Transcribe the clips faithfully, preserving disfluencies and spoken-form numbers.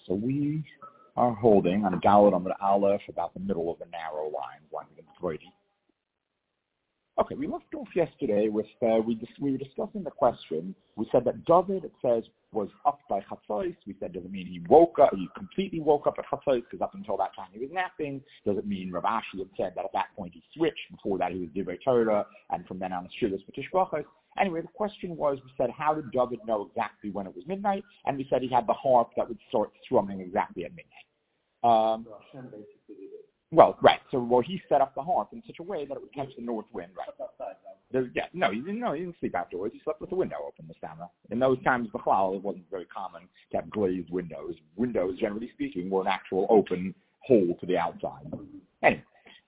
So we are holding on a Dalet on the Aleph about the middle of the narrow line, one in Brady. Okay, we left off yesterday with, uh, we, dis- we were discussing the question. We said that David, it says, was up by Chatzos. We said, does it mean he woke up, he completely woke up at Chatzos, because up until that time he was napping? Does it mean Rav Ashi had said that at that point he switched, before that he was Divrei Torah, and from then on Shilas V'Tishbachos? Anyway, the question was, we said, how did David know exactly when it was midnight? And we said he had the harp that would start strumming exactly at midnight. Um, well, right. So, well, he set up the harp in such a way that it would catch the north wind, right? There, yeah, no, he didn't. No, he didn't sleep outdoors. He slept with the window open this summer. In those times, Bechlal, it wasn't very common to have glazed windows. Windows, generally speaking, were an actual open hole to the outside. Anyway,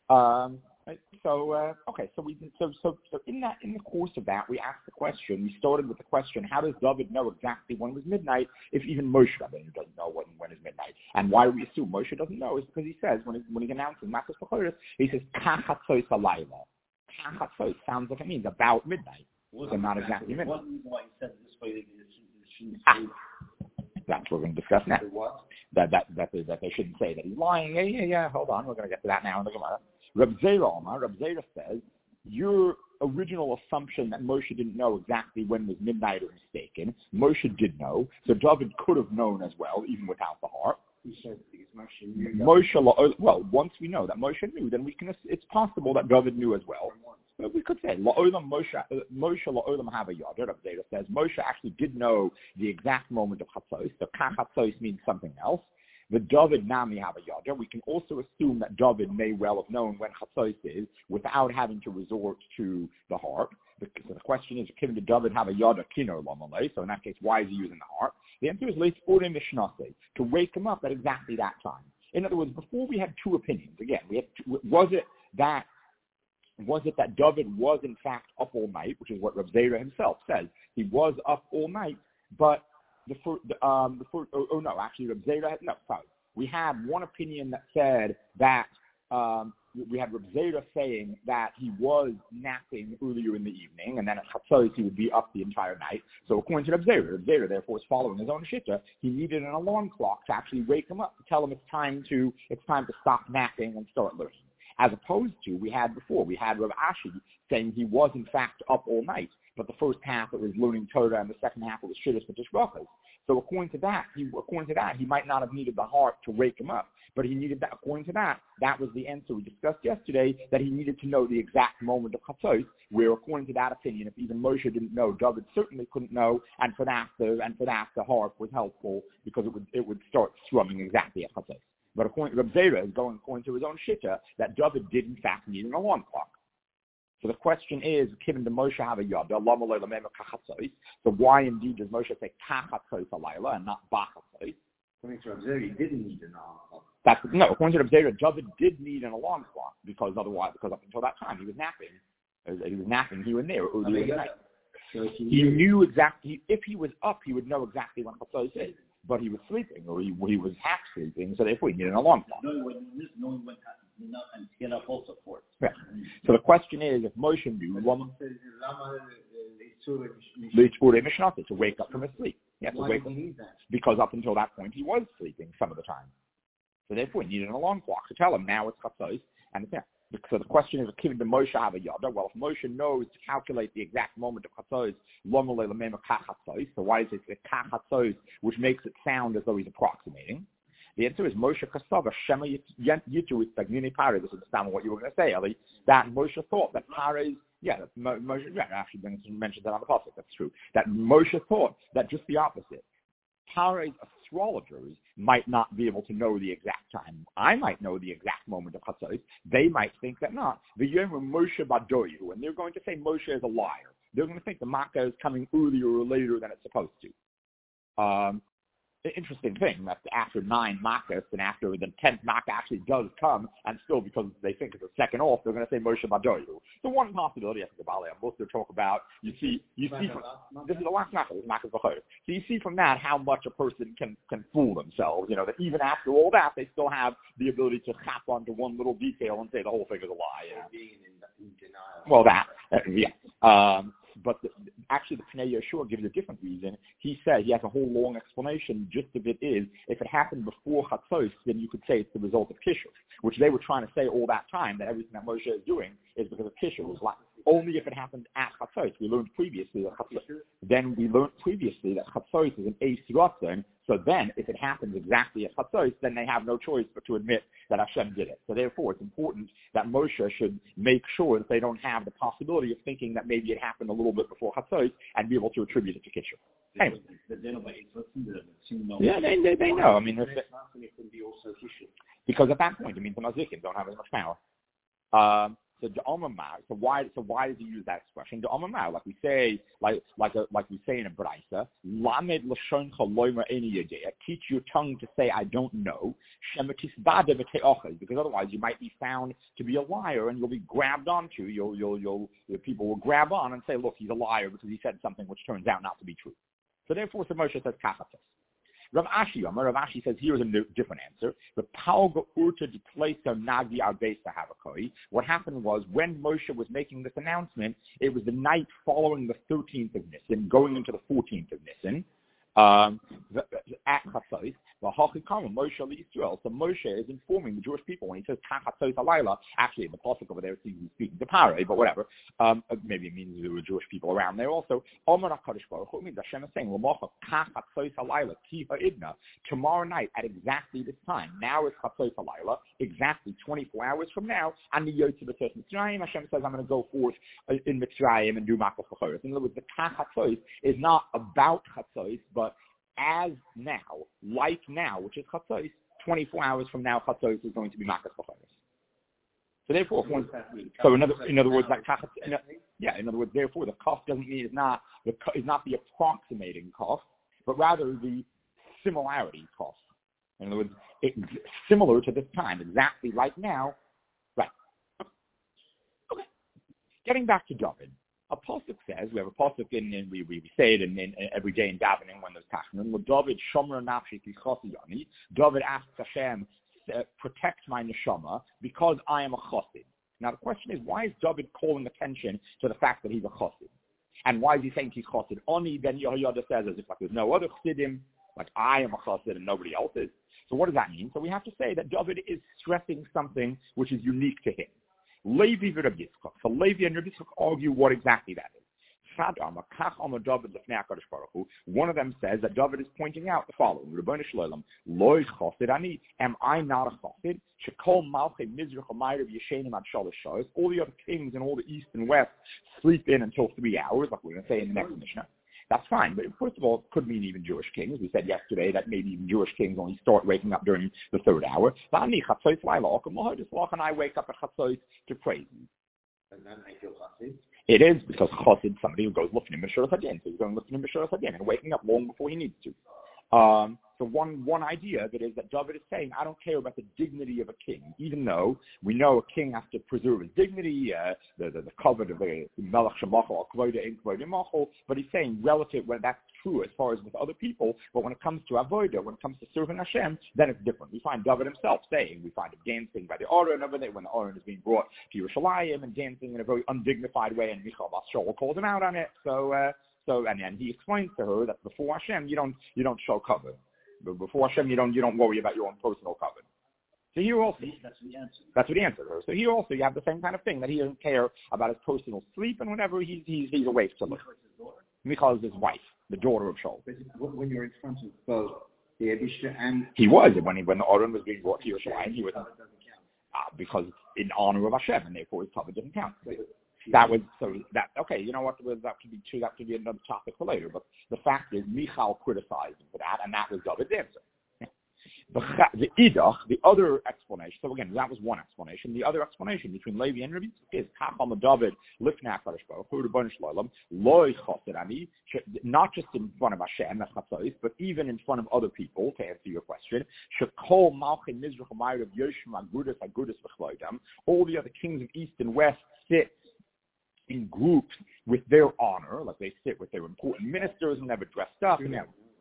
um, so uh, okay, so we so so so in that in the course of that, we asked the question. We started with the question: how does David know exactly when it was midnight if even Moshe Rabbeinu doesn't know when when is midnight? And why do we assume Moshe doesn't know? Is because he says when he, when he announces Matzos B'Choros, he says Kachatzos Halayla. Kachatzos sounds like it means about midnight, so not exactly midnight. What reason why he said it this way? Ah, that's what we're going to discuss now. That that that they, that they shouldn't say that he's lying. Yeah, yeah, yeah. Hold on, we're going to get to that now in the Gemara. Reb Zera Omar, Reb Zera says, your original assumption that Moshe didn't know exactly when it was midnight is mistaken. Moshe did know, so David could have known as well, even without the harp. He said Moshe knew. Moshe, well, once we know that Moshe knew, then we can. It's possible that David knew as well. But we could say La'olam Moshe Moshe La'olam Hava Yad. Reb Zera says Moshe actually did know the exact moment of Chatzos. So Chatzos means something else. The David Nami Hava Yada. We can also assume that David may well have known when Chatzos is without having to resort to the harp. The, so the question is, can David have a Yada Kino Lamalei? So in that case, why is he using the harp? The answer is Leis Ore Mishnase, to wake him up at exactly that time. In other words, before we had two opinions. Again, we had two, was it that was it that David was in fact up all night, which is what Rav Zera himself says. He was up all night, but The, fir- the, um, the fir- oh, oh no, actually, Reb Zera had, no, sorry. We had one opinion that said that, um, we had Reb Zera saying that he was napping earlier in the evening, and then at Chatzos he would be up the entire night. So according to Reb Zera, Reb Zera therefore was following his own shitta. He needed an alarm clock to actually wake him up, to tell him it's time to, it's time to stop napping and start learning. As opposed to, we had before, we had Rav Ashi saying he was in fact up all night, but the first half it was learning Torah and the second half it was Shidduch V'Tishbachos. So according to that, he, according to that, he might not have needed the harp to wake him up, but he needed that. According to that, that was the answer we discussed yesterday, that he needed to know the exact moment of Chatzos, where according to that opinion, if even Moshe didn't know, David certainly couldn't know, and for that, the, and for that, the harp was helpful because it would it would start strumming exactly at Chatzos. But according to Reb Zera is going according to his own shitta that David did in fact need an alarm clock. So the question is, given the Moshe have a yada, so why indeed does Moshe say kachatzos alayla and not bachatzos? According to Reb Zera, he didn't need an alarm clock. That's no. According to Reb Zera, David did need an alarm clock because otherwise, because up until that time he was napping. He was napping here and there earlier in the night. So he, he knew, knew exactly if he was up, he would know exactly when chatzos is. But he was sleeping, or he, he was half sleeping, so therefore he needed an alarm clock. Knowing when knowing when enough and to get up also for it. Yeah. So the question is, if Moshe knew, to wake up from his sleep. Yeah, to wake up, because up until that point he was sleeping some of the time. So therefore he needed an alarm clock to tell him now it's chatzos, and it's yeah. So the question is, given the Moshe have a yada, well, if Moshe knows to calculate the exact moment of chatzos, so why is it kachatzos, which makes it sound as though he's approximating? The answer is Moshe Kasava Shema Yitu is Tagnini Pare. This is what you were going to say, Ali. That Moshe thought that Pare's, yeah, that Moshe, yeah, actually mentioned that on the pasuk. That's true. That Moshe thought that just the opposite. Pare's astrologers might not be able to know the exact time. I might know the exact moment of Chatzos. They might think that not. The Yom Moshe Badoyu, and they're going to say Moshe is a liar. They're going to think the Makkah is coming earlier or later than it's supposed to. Um, interesting thing that after nine Makkahs and after the tenth Makkah actually does come, and still because they think it's a second off, they're going to say Moshe Badoyu. The one possibility, I think, about it, most of talk about, you see, you see from, this is the last Makkah, this is Makkah's B'chor. So you see from that how much a person can, can fool themselves, you know, that even after all that, they still have the ability to hop onto one little detail and say the whole thing is a lie. You know? Well, that, uh, yeah. Um, But the, actually the Pnei Yeshua gives a different reason. He says, he has a whole long explanation. Just of it is, if it happened before Chatzos, then you could say it's the result of Kishuf, which they were trying to say all that time, that everything that Moshe is doing is because of Kishuf. It was like, only if it happened at Chatzos. We learned previously that Chatzos, then we learned previously that Chatzos is an Eis Ratzon. So then, if it happens exactly at Chatzos, then they have no choice but to admit that Hashem did it. So therefore, it's important that Moshe should make sure that they don't have the possibility of thinking that maybe it happened a little bit before Chatzos and be able to attribute it to Kishuf. Anyway. Yeah, they, they, they know. I mean, because at that point, it means the Mazikim don't have as much power. Um, So so why so why does he use that expression? Like we say, like like a, like we say in a brisa, lamed l'shoncha loymer eni yedea. Teach your tongue to say I don't know. Because otherwise you might be found to be a liar and you'll be grabbed onto. You'll you'll you'll the people will grab on and say, look, he's a liar because he said something which turns out not to be true. So therefore, so Moshe says kachatos. Rav Ashi, Rav Ashi says here's a different answer. The Palga Urta Deplacer Nagi Arbesa Havakoi. What happened was when Moshe was making this announcement, it was the night following the thirteenth of Nisan, going into the fourteenth of Nisan. Um, at Chatzos, Moshe Israel. So Moshe is informing the Jewish people when he says Chatzos Alayla. Actually, the pasuk over there he's speaking to Parei, but whatever. Um, maybe it means there were Jewish people around there also. Omer HaKadosh Baruch Hu means Hashem is saying Chatzos Alayla Tiha Idna. Tomorrow night at exactly this time. Now is Chatzos Alayla, exactly twenty-four hours from now. And the Yotze B'Tzos Mitzrayim. Hashem says I'm going to go forth in Mitzrayim and do Makas V'Choros. In other words, the Chatzos is not about Chatzos, but as now, like now, which is Chatzos, twenty-four hours from now, Chatzos is going to be Makas V'Choros. So therefore, if one, so in other, in other words, like in a, yeah, in other words, therefore, the cough doesn't mean it's not the is not the approximating cough, but rather the similarity cough. In other words, it, similar to this time, exactly like now, right? Okay. Getting back to David. A pasuk says, we have a pasuk in, in we, we say it in, in, in every day in davening when there's tachnon. David shomer nafshi ki chassidani. David asks Hashem, uh, protect my neshama because I am a chassid. Now the question is, why is David calling attention to the fact that he's a chassid? And why is he saying he's chassid? Only then Yehoyada says as if like there's no other chassidim, like I am a chassid and nobody else is. So what does that mean? So we have to say that David is stressing something which is unique to him. Levi and Rabbi Yitzchak. So Levi and Rabbi Yitzchak argue what exactly that is. One of them says that David is pointing out the following: Rebbeinu Shloim, loy chassid ani, am I not a chassid? Shekol malchei mizrach u'mayrav yeshenim ad shalosh shos. All the other kings in all the east and west sleep in until three hours, like we're going to say in the next Mishnah. That's fine, but first of all, it could mean even Jewish kings. We said yesterday that maybe even Jewish kings only start waking up during the third hour. And I wake up at Chatzos to praise you. And then I feel chassid. It is because chassid, somebody who goes lifting b'shuras hadin, so he's going lifting b'shuras hadin and waking up long before he needs to. Um, so one one idea that is that David is saying, I don't care about the dignity of a king, even though we know a king has to preserve his dignity, uh, the, the the covet of the melech shemachol, kvoda in kvoda machol. But he's saying relative when that's true as far as with other people, but when it comes to avodah, when it comes to serving Hashem, then it's different. We find David himself saying, we find him dancing by the Aron over there when the Aron is being brought to Yerushalayim and dancing in a very undignified way, and Michal Bas Shaul calls him out on it. So. Uh, So and then he explains to her that before Hashem you don't you don't show cover, but before Hashem you don't you don't worry about your own personal cover. So here also that's what he answered. That's what he answered her. So here also you have the same kind of thing that he doesn't care about his personal sleep and whenever he's he's he's awake to look. Michal is his wife, the daughter of Shaul. When you're in front of both the Abisha and he was when he when the Aron was being brought to Yerushalayim, he was uh, because in honor of Hashem and therefore his cover doesn't count. That was so that okay. You know what? That could be true. That could be another topic for later. But the fact is, Michal criticized him for that, and that was David's answer. The the idach, the other explanation. So again, that was one explanation. The other explanation between Levi and Rabbi is Kacham David lifnei Hakadosh Baruch Hu Rebbeinu Shloim loy chassid ani, not just in front of Hashem, but even in front of other people. To answer your question, Shekol Malchei Mizrach U'Mayrav Yoshim Agudas Agudas V'Chloidam. All the other kings of east and west sit in groups with their honor, like they sit with their important ministers and never dressed up. And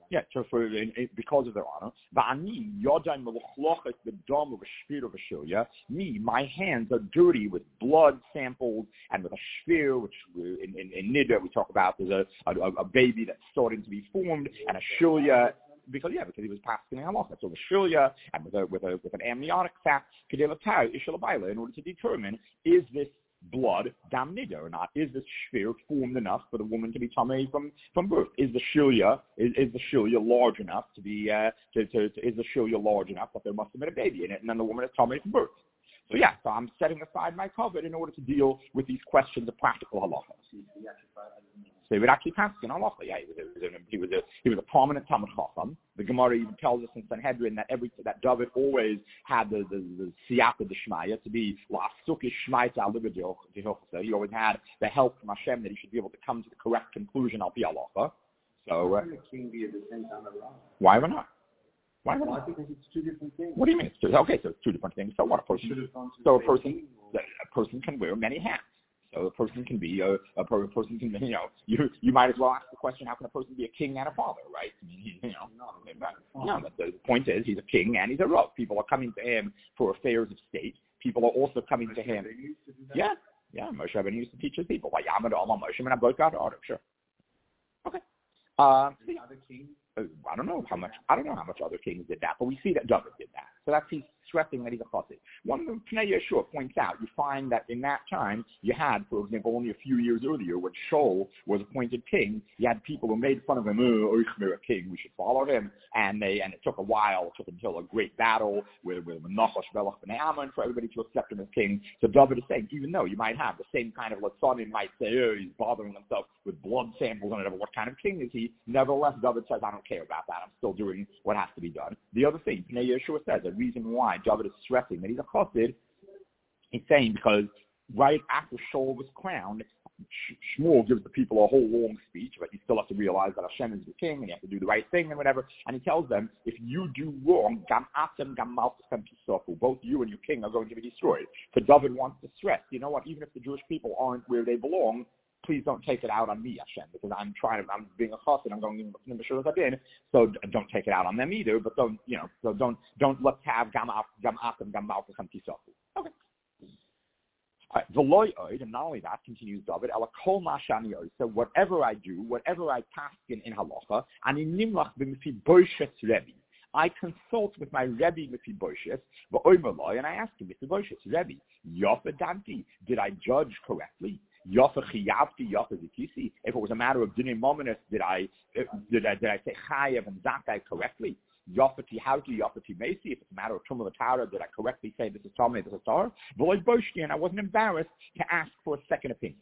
Yeah, so for in, in, because of their honor. Va'ani yodai meluchlochet b'dam u'v'shvir u'v'shilya. Me, my hands are dirty with blood samples and with a shvir, which in, in, in Nida we talk about there's a, a, a baby that's starting to be formed, and a shilya. Because yeah, because he was passing halacha, so the shilya and with a with a with an amniotic sac, kedelatai ishalabayla, in order to determine is this blood dam nida or not? Is this shvir formed enough for the woman to be tamei from from birth? Is the shilya is, is the shilya large enough to be uh, to, to, to is the shilya large enough that there must have been a baby in it, and then the woman is tamei from birth? So yeah, so I'm setting aside my covet in order to deal with these questions of practical halacha. So he would actually pass in halacha. Yeah, he was a, he was a he was a prominent Talmud Chacham. The Gemara even tells us in Sanhedrin that every that David always had the the, the siyata d'shmaya to be la'asukish shmaita alibadil. He always had the help from Hashem that he should be able to come to the correct conclusion al pi halacha. So uh, why would not? Why would not? Because it's two different things. What do you mean? It's two, okay, so it's two different things. So what? A person, so a person, a person can wear many hats. So a person can be a, a person can be, you know, you you might as well ask the question: how can a person be a king and a father, right? I mean, he, you know, no, but the point is he's a king and he's a rav. People are coming to him for affairs of state. People are also coming to him. Yeah, yeah. Moshe Rabbeinu used to teach his people. Like Yamad Allah Moshe and Abdul Qadir. Sure. Okay. Uh, see, other kings. I don't know how much. I don't know how much other kings did that, but we see that David did that. So that's he's stressing that he's a chassid. One of the Pnei Yeshua points out, you find that in that time you had, for example, only a few years earlier, when Shaul was appointed king, you had people who made fun of him. Oh, Oichmer, a king, we should follow him. And they and it took a while. It took until a great battle with with Nachash Belach ben Ammon for everybody to accept him as king. So David is saying, even though you might have the same kind of Latzanim might say, oh, he's bothering himself with blood samples and whatever. What kind of king is he? Nevertheless, David says, I don't care about that. I'm still doing what has to be done. The other thing, Pnei Yeshua says, the reason why David is stressing that he's a chassid, he's saying because right after Shaul was crowned, Shmuel gives the people a whole long speech, but you still have to realize that Hashem is the king and you have to do the right thing and whatever. And he tells them, if you do wrong, gam atem gam malchusem tisofu, both you and your king are going to be destroyed. So David wants to stress, you know what, even if the Jewish people aren't where they belong, please don't take it out on me, Hashem, because I'm trying to, I'm being a chassid, I'm going to the Mishur Zabin, so don't take it out on them either, but don't, you know, so don't, don't let's have gam atem gam malchusem tisofu. Okay. The loyoid, and not only that, continues David, ala kol mashani oid. So whatever I do, whatever I pass in, in halacha, ani nimlach b'Mephibosheth Rebbe. I consult with my Rebbe Mephibosheth, v'oimer and I ask him, Mephibosheth, Rebbe, Yofa Danti, did I judge correctly? Yofa chiyavti, Yofa zikisi. If it was a matter of dinei mominus, did I did I did I say chayav and zakai correctly? Yafati Hauti, Yafati Macy, if it's a matter of Tumah Tara, did I correctly say this is Tomei, this is Tar? Void Boshki, and I wasn't embarrassed to ask for a second opinion.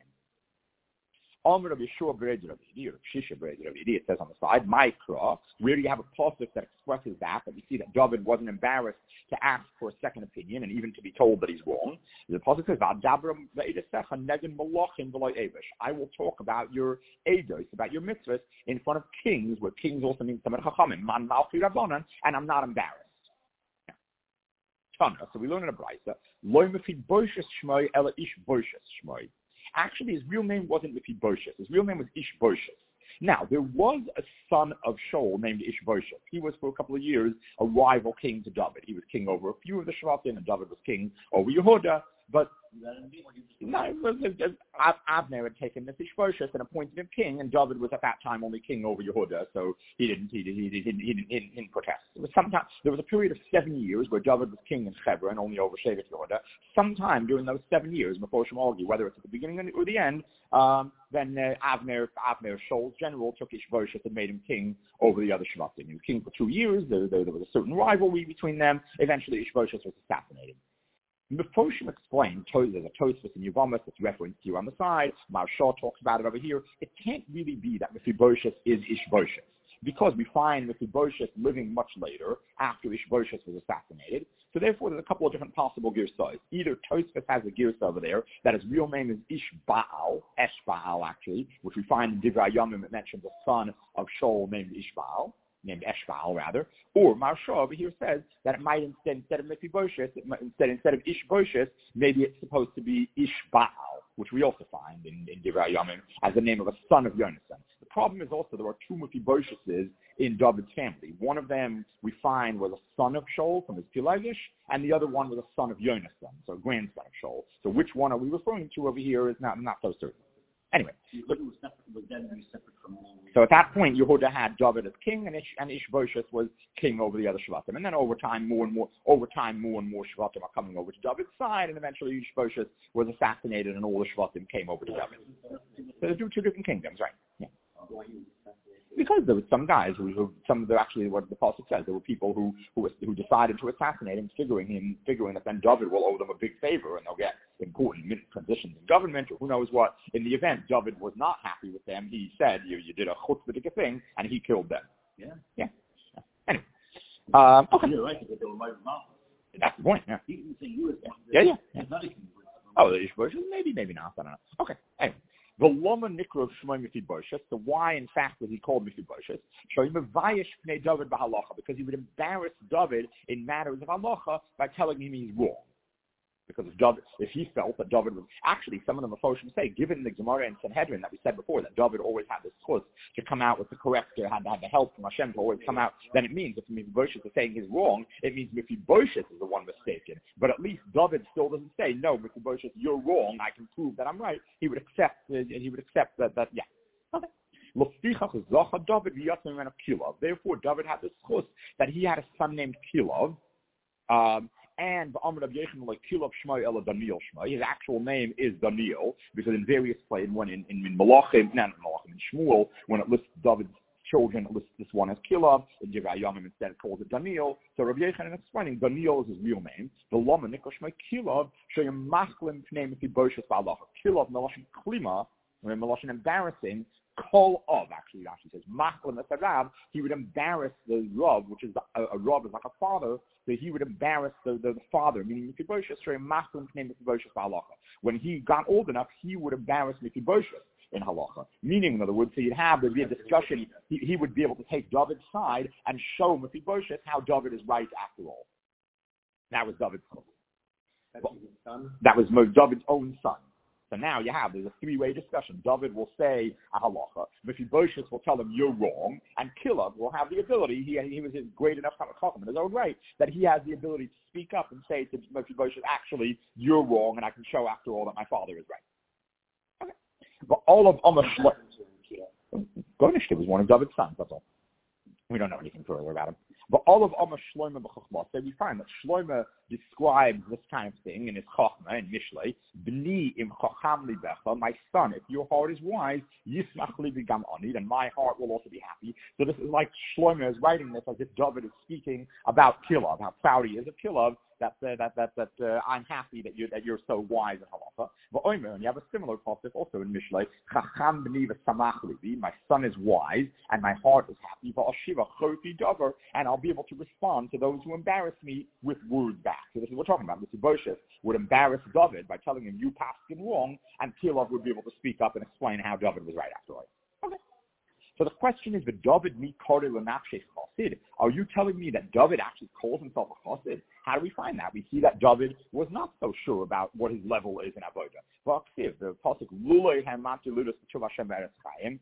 Omer of Yeshua Bered Rav Yidi, or Shisha Bered Rav Yidi, it says on the side, Mikra, where do you have a pasuk that expresses that, that we see that David wasn't embarrassed to ask for a second opinion and even to be told that he's wrong. The pasuk says, I will talk about your eidos, about your mitzvahs, in front of kings, where kings also means Tamar Chachamim, Man Malchi Rabbanan, and I'm not embarrassed. So we learn in a brayso, Lo Mephibosheth Shmoi, Ela Ish Bosheth Shmoi. Actually, his real name wasn't Mephibosheth. His real name was Ishbosheth. Now, there was a son of Shaul named Ishbosheth. He was, for a couple of years, a rival king to David. He was king over a few of the Shvatim, and David was king over Yehuda. But no, it was, it was, Avner had taken this Ishbosheth and appointed him king, and David was at that time only king over Yehuda, so he didn't he didn't he didn't, he didn't, he didn't, he didn't protest. It was sometime there was a period of seven years where David was king in Hebron, only over Shevet Yehuda. Sometime during those seven years, before Shemalgi, whether it's at the beginning or the end, um, then uh, Avner Avner Shaul's general took Ishbosheth and made him king over the other Shvatim. He was king for two years. There, there, there was a certain rivalry between them. Eventually, Ishbosheth was assassinated. Mefoshim explained, there's a Tosfos in Yevamos that's referenced here on the side. Maharsha talks about it over here. It can't really be that Mephibosheth is Ishbosheth, because we find Mephibosheth living much later, after Ishbosheth was assassinated. So therefore, there's a couple of different possible girsahs. Either Tosfos has a girsah over there that his real name is Ishbaal, Eshbaal actually, which we find in Divrei Yomim. It mentions a son of Shaul named Ishbaal. named Eshbaal rather, or Marsha over here says that it might instead, instead of Mephibosheth, it might, instead, instead of Ishbosheth, maybe it's supposed to be Ishbaal, which we also find in, in Divrei Yamim as the name of a son of Yonasan. The problem is also there are two Mephibosheths in David's family. One of them we find was a son of Shaul from his Pilagish, and the other one was a son of Yonasan, so a grandson of Shaul. So which one are we referring to over here is not, not so certain. Anyway, was separate, was then separate from so at that point, Yehuda had David as king, and, Ish, and Ishbosheth was king over the other Shvatim. And then over time, more and more, over time, more and more Shvatim are coming over to David's side, and eventually Ishbosheth was assassinated, and all the Shvatim came over to David. So they do two different kingdoms, right? Yeah. Because there were some guys who, who some of the actually what the pasuk says, there were people who who, who decided to assassinate him, figuring him, figuring that then David will owe them a big favor and they'll get important transitions in government or who knows what. In the event, David was not happy with them. He said, "You you did a chutzpah thing," and he killed them. Yeah, yeah. Anyway, um, okay. You're right because they were right mouth. That's the point. Yeah. You can say you was yeah, yeah. yeah. yeah. Oh, the Ishbosheth? Maybe, maybe not. I don't know. Okay. Anyway. The Loma Nikrov Shmoi Mephibosheth, so why in fact was he called Mephibosheth? Because he would embarrass David in matters of halacha by telling him he's wrong. Because if, David, if he felt that David was, actually some of the Mephoshim say, given the Gemara and Sanhedrin that we said before, that David always had this chus to come out with the correct, had to have the help from Hashem to always come out, then it means if Mephibosheth is saying he's wrong, it means Mephibosheth is the one mistaken. But at least David still doesn't say, no, Mephibosheth, you're wrong, I can prove that I'm right. He would accept, uh, he would accept that, that yeah. Okay. Therefore, David had this chus that he had a son named Kilov, um, and the Amr of Yechon like Kilov Shmai Ela Daniel Shmai. His actual name is Daniel because in various places, when in in, in Malachim, not in Malachim, in Shmuel, when it lists David's children, it lists this one as Kilov. In Divrei Yamim instead it calls it Daniel. So Rabbi Yechon is explaining Daniel is his real name. The Lama Nikol Shmai Kilov Sheyam Machlim Pnei Mephibosheth Ba'alacha. Kilov Melashim Klima, when Melashim embarrassing. Kol of actually, actually says Machlim Esarav. He would embarrass the Rav, which is the, a, a Rav is like a father. So he would embarrass the, the, the father, meaning Mephibosheth. Machlim Pnei Mephibosheth Ba'alacha. When he got old enough, he would embarrass Mephibosheth in halacha. Meaning, in other words, so you'd have there'd be a discussion. He, he would be able to take David's side and show Mephibosheth how David is right after all. That was David's son. That was David's own son. So now you have, there's a three-way discussion. David will say a halacha. Mephibosheth will tell him you're wrong, and Kilov will have the ability, he, he was a great enough chacham in his own right, that he has the ability to speak up and say to Mephibosheth, actually, you're wrong, and I can show after all that my father is right. Okay. But all of Amr Shlomo, Gonishke was one of David's sons, that's all. We don't know anything further about him. But all of Amr Shlomo b'Chochma, so we find that Shlomo describes this kind of thing in his Chochma, in Mishlei, B'ni im Chocham libecha, my son, if your heart is wise, Yismach li b'gam ani, then my heart will also be happy. So this is like Shlomo is writing this as if David is speaking about Kilov, how proud he is of Kilov, that uh, that that that uh, I'm happy that you that you're so wise in halacha. But Omer, and you have a similar pasuk also in Mishlei. Chacham b'ni v'samach libi. My son is wise and my heart is happy. V'ashiva choti davar, and I'll be able to respond to those who embarrass me with words back. So this is what we're talking about. Mephibosheth would embarrass David by telling him you passed him wrong, and Kilov would be able to speak up and explain how David was right after all. Okay. So the question is, the David mi koreh l'nafshei chassid. Are you telling me that David actually calls himself a chassid? How do we find that? We see that David was not so sure about what his level is in avodah. V'aksiv, the pasuk lulei hamati ludus t'shuv Hashem be'eretz chaim.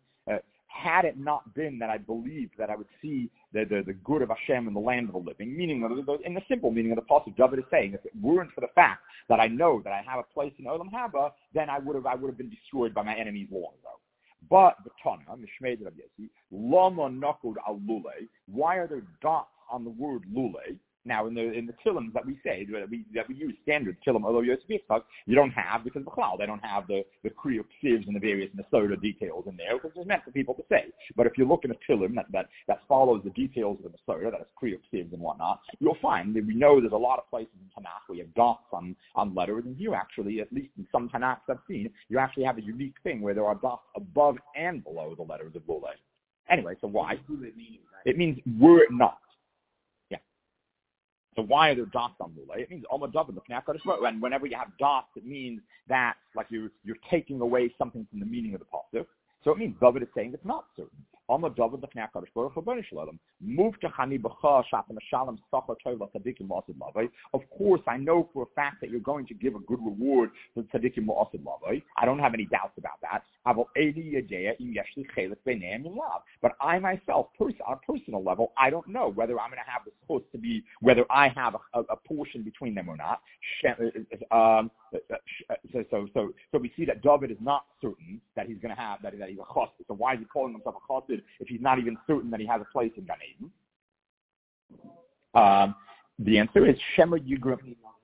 Had it not been that I believed that I would see the, the, the good of Hashem in the land of the living, meaning in the simple meaning of the pasuk, David is saying, if it weren't for the fact that I know that I have a place in Olam Haba, then I would have I would have been destroyed by my enemies long ago. But the Tana, Mishmei Rav Yossi, Lama Nakud al Lule. Why are there dots on the word Lule? Now, in the in the Tillim that we say that we that we use standard Tillim, although Yosef you don't have because B'chlal they don't have the the Kriya Ksivs and the various Masoda details in there because it's meant for people to say. But if you look in a Tillim that that that follows the details of the Masoda, that is Kriya Ksivs and whatnot, you'll find that we know there's a lot of places in Tanakh where you have dots on on letters, and you actually, at least in some Tanakhs I've seen, you actually have a unique thing where there are dots above and below the letters of Lule. Anyway, so why? It means were it not. So why are there dots on Lule? It means Alma David, and whenever you have dots, it means that like you're you're taking away something from the meaning of the pasuk. So it means David is saying it's not certain. Amma David the Knakadosh Baruch Hu B'nai Shalom. Move to Chani B'cha Shatam Shalom Sachar Tov Tzadikim Ma'asid Lavai. Of course, I know for a fact that you're going to give a good reward to Tzadikim Ma'asid Lavai. I don't have any doubts about that. But I myself, pers- on a personal level, I don't know whether I'm going to have this supposed to be, whether I have a, a, a portion between them or not. Um, so, so, so, so we see that David is not certain that he's going to have, that, that he's a chassid. So why is he calling himself a chassid if he's not even certain that he has a place in Gan Eden? Um, the answer is Shemer Yigrim.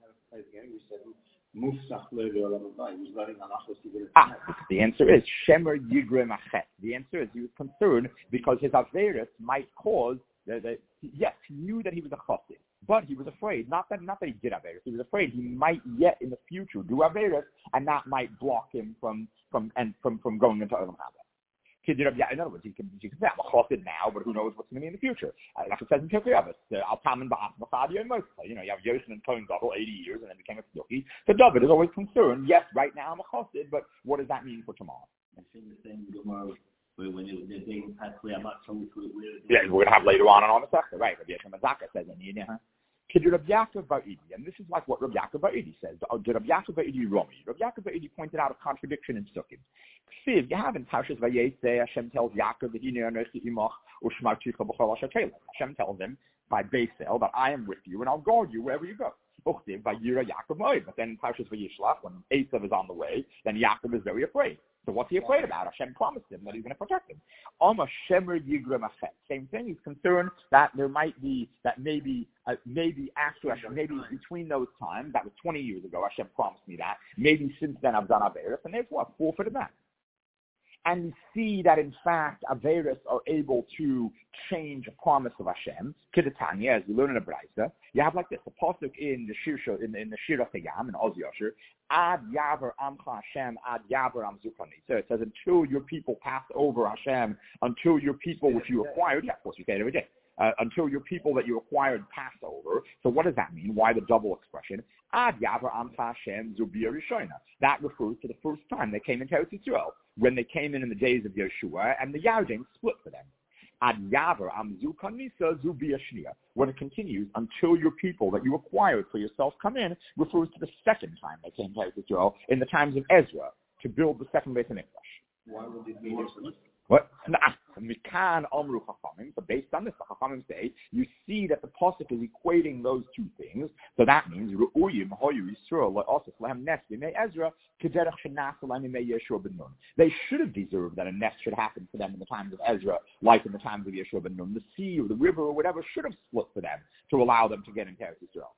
Ah, the answer is Shemer Yigrim Achet. The answer is he was concerned because his Averis might cause, the, the, yes, he knew that he was a chassid, but he was afraid, not that not that he did Averis, he was afraid he might yet in the future do Averis, and that might block him from from and from, from going into Olam Haba. In other words, you can, you can say, I'm a chassid now, but who knows what's going to be in the future. Uh, like it says in Pirkei Avos, you know, you have Yosef and Kohen Gadol, eighty years, and then became a tzduki. So David is always concerned, yes, right now I'm a chassid, but what does that mean for tomorrow? I think the same Gemara when you the day passed away, I'm not sure which way. Yeah, we're going to have later on and on the sector, right? Rabbi Yeshua Mazaka says in the huh? Rabbi Yaakov Ba'idi, and this is like what Rabbi Yaakov Ba'idi says. Did Rabbi Yaakov Ba'idi Romi? Rabbi Yaakov Ba'idi pointed out a contradiction in Sukkim. See, you have in Parshas Vayesei, Hashem tells Yaakov that Hashem tells him by Beisel that I am with you and I'll guard you wherever you go. But then in Parshas Vayishlach, when Esav is on the way, then Yaakov is very afraid. So what's he afraid about? Hashem promised him that he's going to protect him. Same thing. He's concerned that there might be, that maybe, uh, maybe after Hashem, maybe between those times, that was twenty years ago, Hashem promised me that. Maybe since then I've done Averis, and therefore I've forfeited that. And we see that in fact Averis are able to change a promise of Hashem. Kidatanya, as we learn in the Braisa, you have like this, the pasuk in the Shir in, in the Shir Hayam in Oz Yasher, Ad Yaver Amcha Hashem, Ad Yaver Am Zukani. So it says until your people pass over Hashem, until your people which you acquired, yeah, of course we say it every day. Uh, until your people that you acquired pass over. So what does that mean? Why the double expression? Ad Yavar Amcha Hashem Zubia Rishona. That refers to the first time they came into Eretz Yisrael, when they came in in the days of Yeshua, and the Yarden split for them. Ad Yavar Am Zukanisa Zubia Shnia. When it continues, until your people that you acquired for yourself come in, refers to the second time they came to Eretz Yisrael, in the times of Ezra, to build the second Beit HaMikdash. Why would it be different? What? Mikan Amru Chachamim. So based on this, the Chachamim say you see that the pasuk is equating those two things. So that means Ru'uyim Hoyu Yisrael La'asos Lahem Nes B'Mei Ezra Kederach Shenas Lahem B'Mei Yeshua Ben Nun. They should have deserved that a nest should happen for them in the times of Ezra, like in the times of Yeshua Ben Nun. The sea or the river or whatever should have split for them to allow them to get into Eretz Yisrael.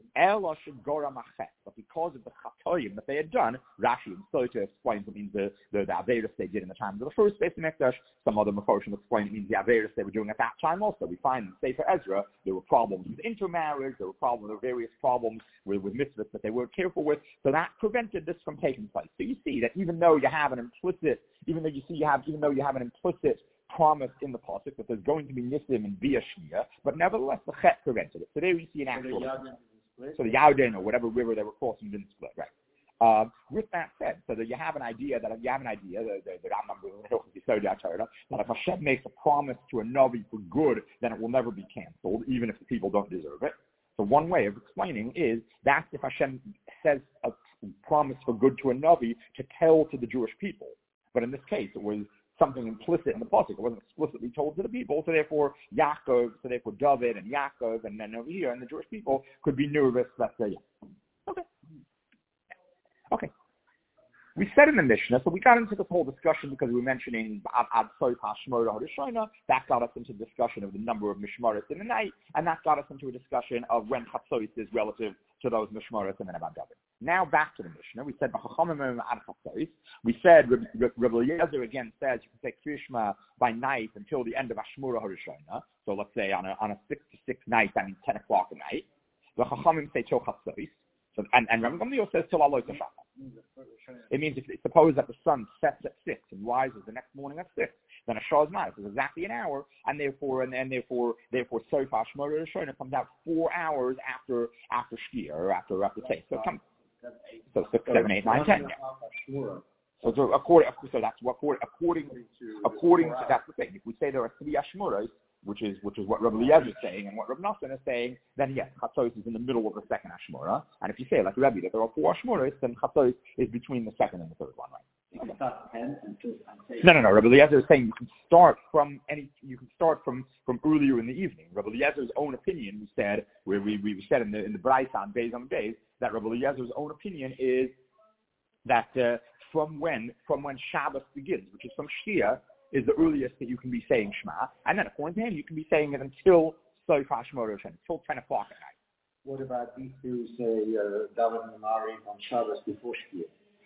But because of the chatoyim that they had done, Rashi and Sota explains it means the, the, the Averis they did in the times of the first Beit HaMikdash. Some other Mefarshim explain it means the Averis they were doing at that time also. We find in Sefer Ezra there were problems with intermarriage, there were problems, there were various problems with, with mitzvahs that they weren't careful with, so that prevented this from taking place. So you see that even though you have an implicit, even though you see you have, even though you have an implicit promise in the pasuk that there's going to be nisim and bia shnia, but nevertheless the chet prevented it. So there we see an actual. So the Yarden or whatever river they were crossing didn't split, right? Uh, with that said, so that you have an idea that you have an idea that the, the, the, that if Hashem makes a promise to a Navi for good, then it will never be canceled, even if the people don't deserve it. So one way of explaining is that's if Hashem says a promise for good to a Navi to tell to the Jewish people. But in this case, it was something implicit in the pasuk. It wasn't explicitly told to the people, so therefore Yaakov, so therefore David and Yaakov, and then over here, and the Jewish people could be nervous. Let's say, yeah. Okay. Okay. We said in the Mishnah, so we got into this whole discussion because we were mentioning Ad Soif HaShmora HaRishona. That got us into a discussion of the number of Mishmaros in the night, and that got us into a discussion of when Chatzos is relative to those Mishmaros and then about David. Now back to the Mishnah. We said B'chachamim Ad Chatzos. We said Rabbi Eliezer again says you can take Krishma by night until the end of Hashmura HaRishona. So let's say on a on a six to six night, that means ten o'clock at night. The Chachamim say Til Chatzos. So, and, and Rabbi Gamliel says Til Alois HaShachar. It means if suppose that the sun sets at six and rises the next morning at six, then a Shah Zman is exactly an hour, and therefore and, and therefore therefore Soif HaShmora HaRishona comes out four hours after after Shkia or after after Tzeit. So it comes so six, seven, eight, nine, ten. Yeah. So, so according, so that's what according, according to according to that's the thing. If we say there are three Ashmuros, which is which is what Rabbi Eliezer is saying and what Rabbi Nassan is saying, then yes, Chatzos is in the middle of the second Ashmura. And if you say like Rabbi that there are four Ashmuros, then Chatzos is between the second and the third one, right? You can start ten and two and say No, no, no. Rabbi Eliezer is saying you can start from any. You can start from, from earlier in the evening. Rabbi Eliezer's own opinion, we said, where we, we said in the in the Braisa on days on days that Rabbi Eliezer's own opinion is that uh, from when from when Shabbos begins, which is from Shkia, is the earliest that you can be saying Shema, and then according to him, you can be saying it until Sof Hashmor until ten o'clock at night. What about these who say uh, David and Mariv on Shabbos before Shkia?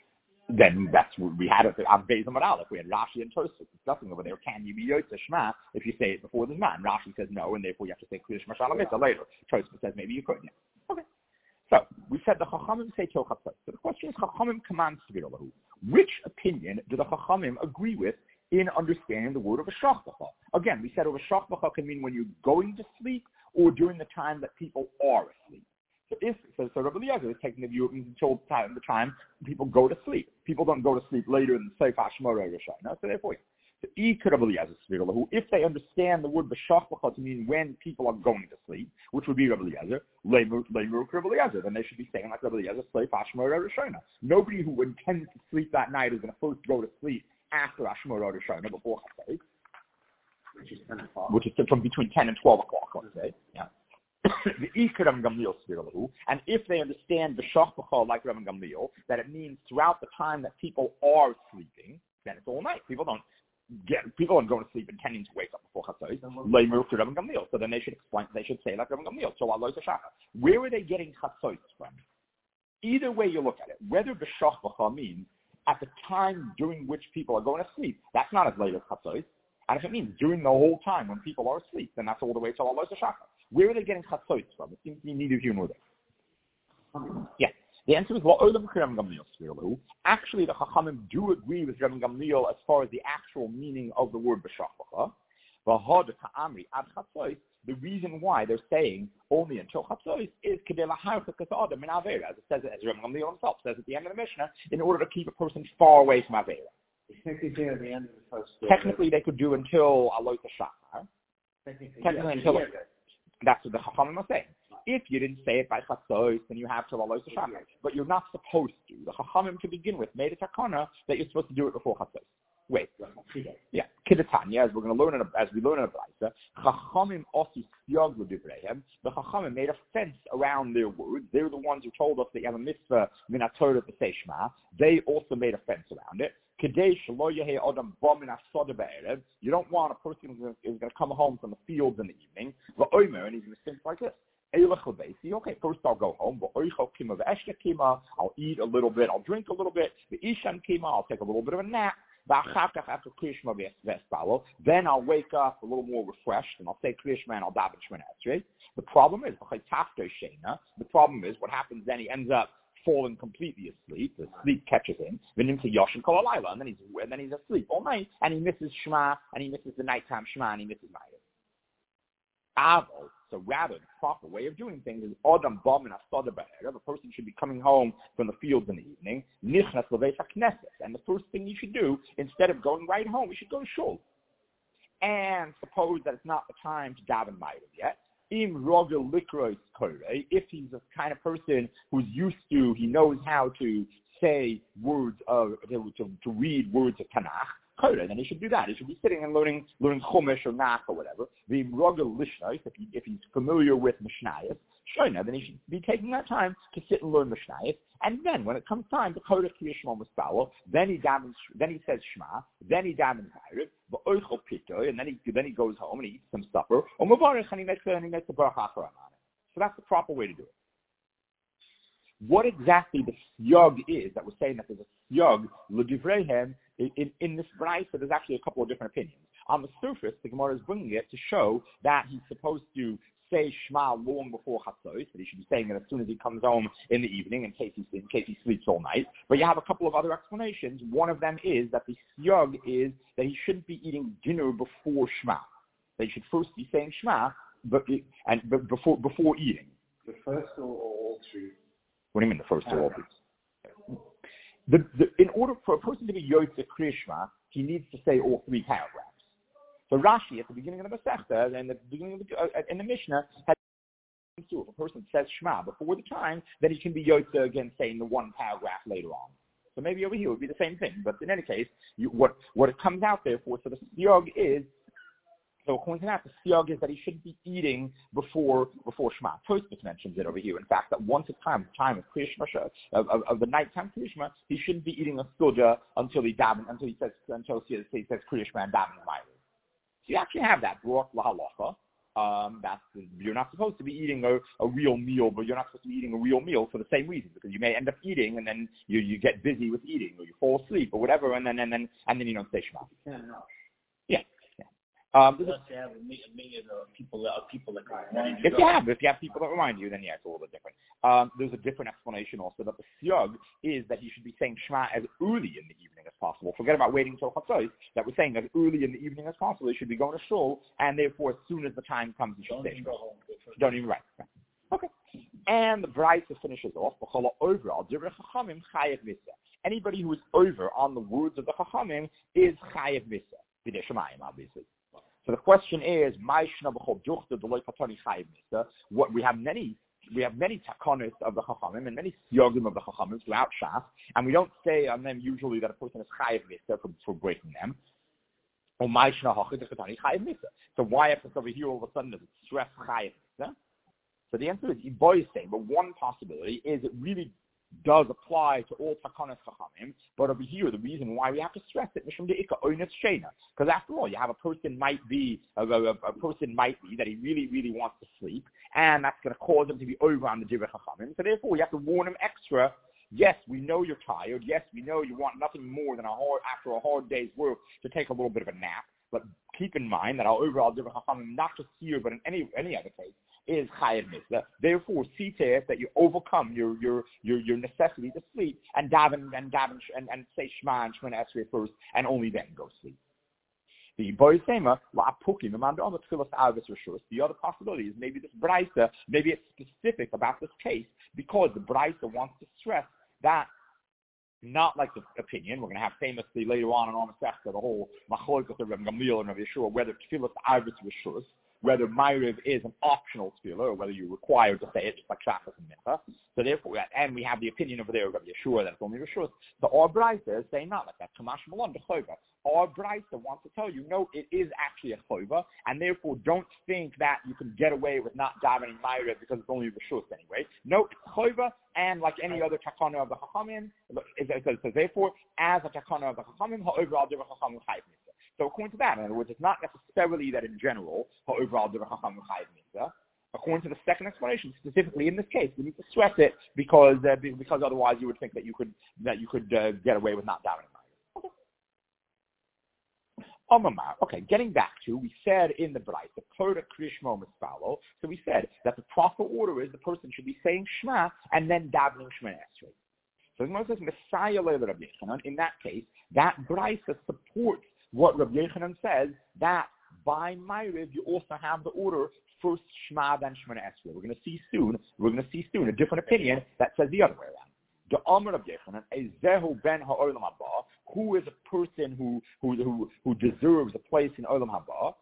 Then that's what we had it on Beis Amud Aleph. We had Rashi and Tosfos discussing over there. Can you be Yotze Shema if you say it before the Zman? Rashi says no, and therefore you have to say Kriyash Mashal Mitzvah later. Tosfos says maybe you could. Yeah. Okay. So we said the Chachamim say Til Chatzos. So the question is, Chachamim commands Svirolahu. Which opinion do the Chachamim agree with in understanding the word of a Shachbacha? Again, we said of a Shachbacha can mean when you're going to sleep or during the time that people are asleep. So if so, so Rabbi Eliezer is taking the view it means until the time, the time people go to sleep. People don't go to sleep later than Seif Hashmor Rishon. So therefore, so Rabbi Eliezer, if they understand the word b'shachbacha to mean when people are going to sleep, which would be Rabbi Eliezer, Leimur Rabbi Eliezer, then they should be saying like Rabbi Eliezer, Seif Hashmor Rishon. Nobody who intends to sleep that night is going to first go to sleep after Hashmor Rishon before Chatzos, which is ten o'clock. Which is from between ten and twelve o'clock, let's say. Yeah. The Ikram Gamliel Svirlahu, and if they understand the Shachbacha like Rabban Gamliel, that it means throughout the time that people are sleeping, then it's all night. People don't get people aren't going to sleep intending to wake up before Chatzos. Leimer to Rabban Gamliel. So then they should explain. They should say like Rabban Gamliel. So Allah Shachar. Where are they getting Chatzos from? Either way you look at it, whether the Shachbacha means at the time during which people are going to sleep, that's not as late as Chatzos. And if it means during the whole time when people are asleep, then that's all the way to Allah Shachar. Where are they getting chatzos from? It seems to be neither here nor there. Yeah. The answer is La'olam Rabban Gamliel. Actually, the Chachamim do agree with Rabban Gamliel as far as the actual meaning of the word b'shachbacha. The reason why they're saying only until chatzos is kedei laharchik adam min avera, as it says, as Rabban Gamliel himself says at the end of the Mishnah, in order to keep a person far away from avera. Technically, at the end of the first. Technically, they could do until Alois Shachar. Technically, Technically until. That's what the Chachamim are saying. If you didn't say it by Chatzos, then you have to Alois Shachar. But you're not supposed to. The Chachamim, to begin with, made a takana that you're supposed to do it before Chatzos. Wait. Yeah. Kidatanya, as we're going to learn in a, as we learn in a Braisa, Chachamim osu siyag l'divreihem. The Chachamim made a fence around their words. They're the ones who told us that you have a mitzvah min haTorah to say Shema. They also made a fence around it. You don't want a person who's going to come home from the fields in the evening, and he's going to think like this. Okay, first I'll go home. I'll eat a little bit. I'll drink a little bit. I'll take a little bit of a nap. Then I'll wake up a little more refreshed, and I'll say Kriyashma and I'll daven Shemona Esrei. The problem is, the problem is what happens then, he ends up falling completely asleep. The sleep catches him. Then into Yoshin Kol Halayla, and then he's and then he's asleep all night, and he misses Shema, and he misses the nighttime Shema, and he misses Ma'ariv. Avo. So rather, the proper way of doing things is Adam Bam and Asada Ba'erev. A person should be coming home from the fields in the evening. Nichnas Leveis HaKnesses. And the first thing you should do, instead of going right home, you should go to shul. And suppose that it's not the time to daven Ma'ariv yet. Im Rogel Likrois Kore, if he's the kind of person who's used to, he knows how to say words of, to, to, to read words of Tanakh, Kore, then he should do that. He should be sitting and learning, learning Chumash or Nach or whatever. The Im Rogel Lishnais, if, he, if he's familiar with Mishnayos, Shona, then he should be taking that time to sit and learn Mishnayos. And then, when it comes time to Kore Kriya Shema Muspalo, then he davens, then he says Shema, then he davens Ma'ariv, V'oichel Pito, and then he then he goes home and he eats some supper. Or Mavarech and he makes and he makes a Baruch HaCharan on it. So that's the proper way to do it. What exactly the siyag is that we're saying that there's a siyag l'divreihem in in this Braisa, there's actually a couple of different opinions. On the surface, the Gemara is bringing it to show that he's supposed to say Shema long before Chatzos, that he should be saying it as soon as he comes home in the evening in case he, in case he sleeps all night. But you have a couple of other explanations. One of them is that the siyag is that he shouldn't be eating dinner before Shema. That he should first be saying Shema but, and, but before before eating. The first or all three? What do you mean the first or all three? the, the, in order for a person to be Yotze Krishma, he needs to say all three paragraphs. So Rashi, at the beginning of the Masechta, and the beginning of the, uh, in the Mishnah, had if a person says Shema before the time, then he can be Yotze again, saying the one paragraph later on. So maybe over here it would be the same thing. But in any case, you, what what it comes out there for, so the siyog is, so according to that, the siyog is that he shouldn't be eating before before Shema. Tosfos mentions it over here. In fact, that once a time, time of Krishma, of, of, of the nighttime Krishma, he shouldn't be eating a suja until he daven, until he says until he says, he says Krishma and daven Ma'ariv. So you actually have that brought lahalacha. Um, that's you're not supposed to be eating a, a real meal, but you're not supposed to be eating a real meal for the same reason, because you may end up eating and then you you get busy with eating, or you fall asleep or whatever, and then and then and then you don't say Shema. Yeah. yeah. Um, Unless you have a million of people, uh, people that remind you. If you have, if you have people that remind you, then yeah, it's a little bit different. Um, there's a different explanation also that the siyug is that he should be saying Shema as early in the evening as possible. Forget about waiting until Chatzos. That we're saying as early in the evening as possible. He should be going to shul, and therefore, as soon as the time comes, he should say Shema. Don't even write. Right. Okay. And the Braisa finishes off. Overall, anybody who is over on the words of the Chachamim is chayev misa. B'nei Shemayim, obviously. So the question is, what we have many we have many takonis of the Chachamim and many siyogim of the Chachamim throughout Shas, and we don't say on them usually that a person is chayev misa for, for breaking them. So why if it's over here all of a sudden does it stress chayev misa? So the answer is Iboy is saying, but one possibility is it really does apply to all takonis chachamim, but over here the reason why we have to stress it, mishum deika oinus sheina, because after all, you have a person might be a, a, a person might be that he really really wants to sleep, and that's going to cause him to be over on the divrei chachamim. So therefore, you have to warn him extra. Yes, we know you're tired. Yes, we know you want nothing more than a hard after a hard day's work to take a little bit of a nap. But keep in mind that our overall divrei chachamim, not just here but in any any other case, is chayev mitzvah. Therefore, see to it that you overcome your your your, your necessity to sleep and daven and daven and, and say Shema and Shemona Esrei first, and only then go sleep. The boisema la'apukim amanda on the tefillas arvis rishus. The other possibility is maybe this brayta, maybe it's specific about this case because the brayta wants to stress that. Not like the opinion. We're going to have famously later on in our Masechta the whole machlokas of Rav Gamliel and Rav Yeshua whether tefillas arvis rishus, whether Ma'ariv is an optional tefillah, or whether you're required to say it just like Shachas and Mincha. So therefore, and we have the opinion over there of Rabbi Yeshua that it's only Rishus. So our Braisa is saying not like that. Kamash Malon, the Chova. Our Braisa wants to tell you, no, it is actually a Chova, and therefore don't think that you can get away with not davening Ma'ariv because it's only Rishus anyway. No, it's Chova, and like any other takana of the Chachamim, so therefore, as a takana of the Chachamim, ha'over divrei Chachamim chayiv mitzvah. So according to that, in other words, it's not necessarily that in general, ha'over divrei Chachamim chayiv mitzvah. According to the second explanation, specifically in this case, we need to stress it because uh, because otherwise you would think that you could that you could uh, get away with not davening. Okay, getting back to, we said in the Brais, the Koda Krishmo Mispalo, so we said that the proper order is the person should be saying Shema and then davening Shemona Esrei. So the Gemara says, Messiah Leila Rabbi Yechanan, in that case, that Brais supports what Rabbi Yechanan says, that by Ma'ariv you also have the order first Shema then Shemona Esrei. We're going to see soon, we're going to see soon a different opinion that says the other way around. The Amar of Yechanan, Ezehu ben ha'olam haba, who is a person who who who, who deserves a place in olam haba.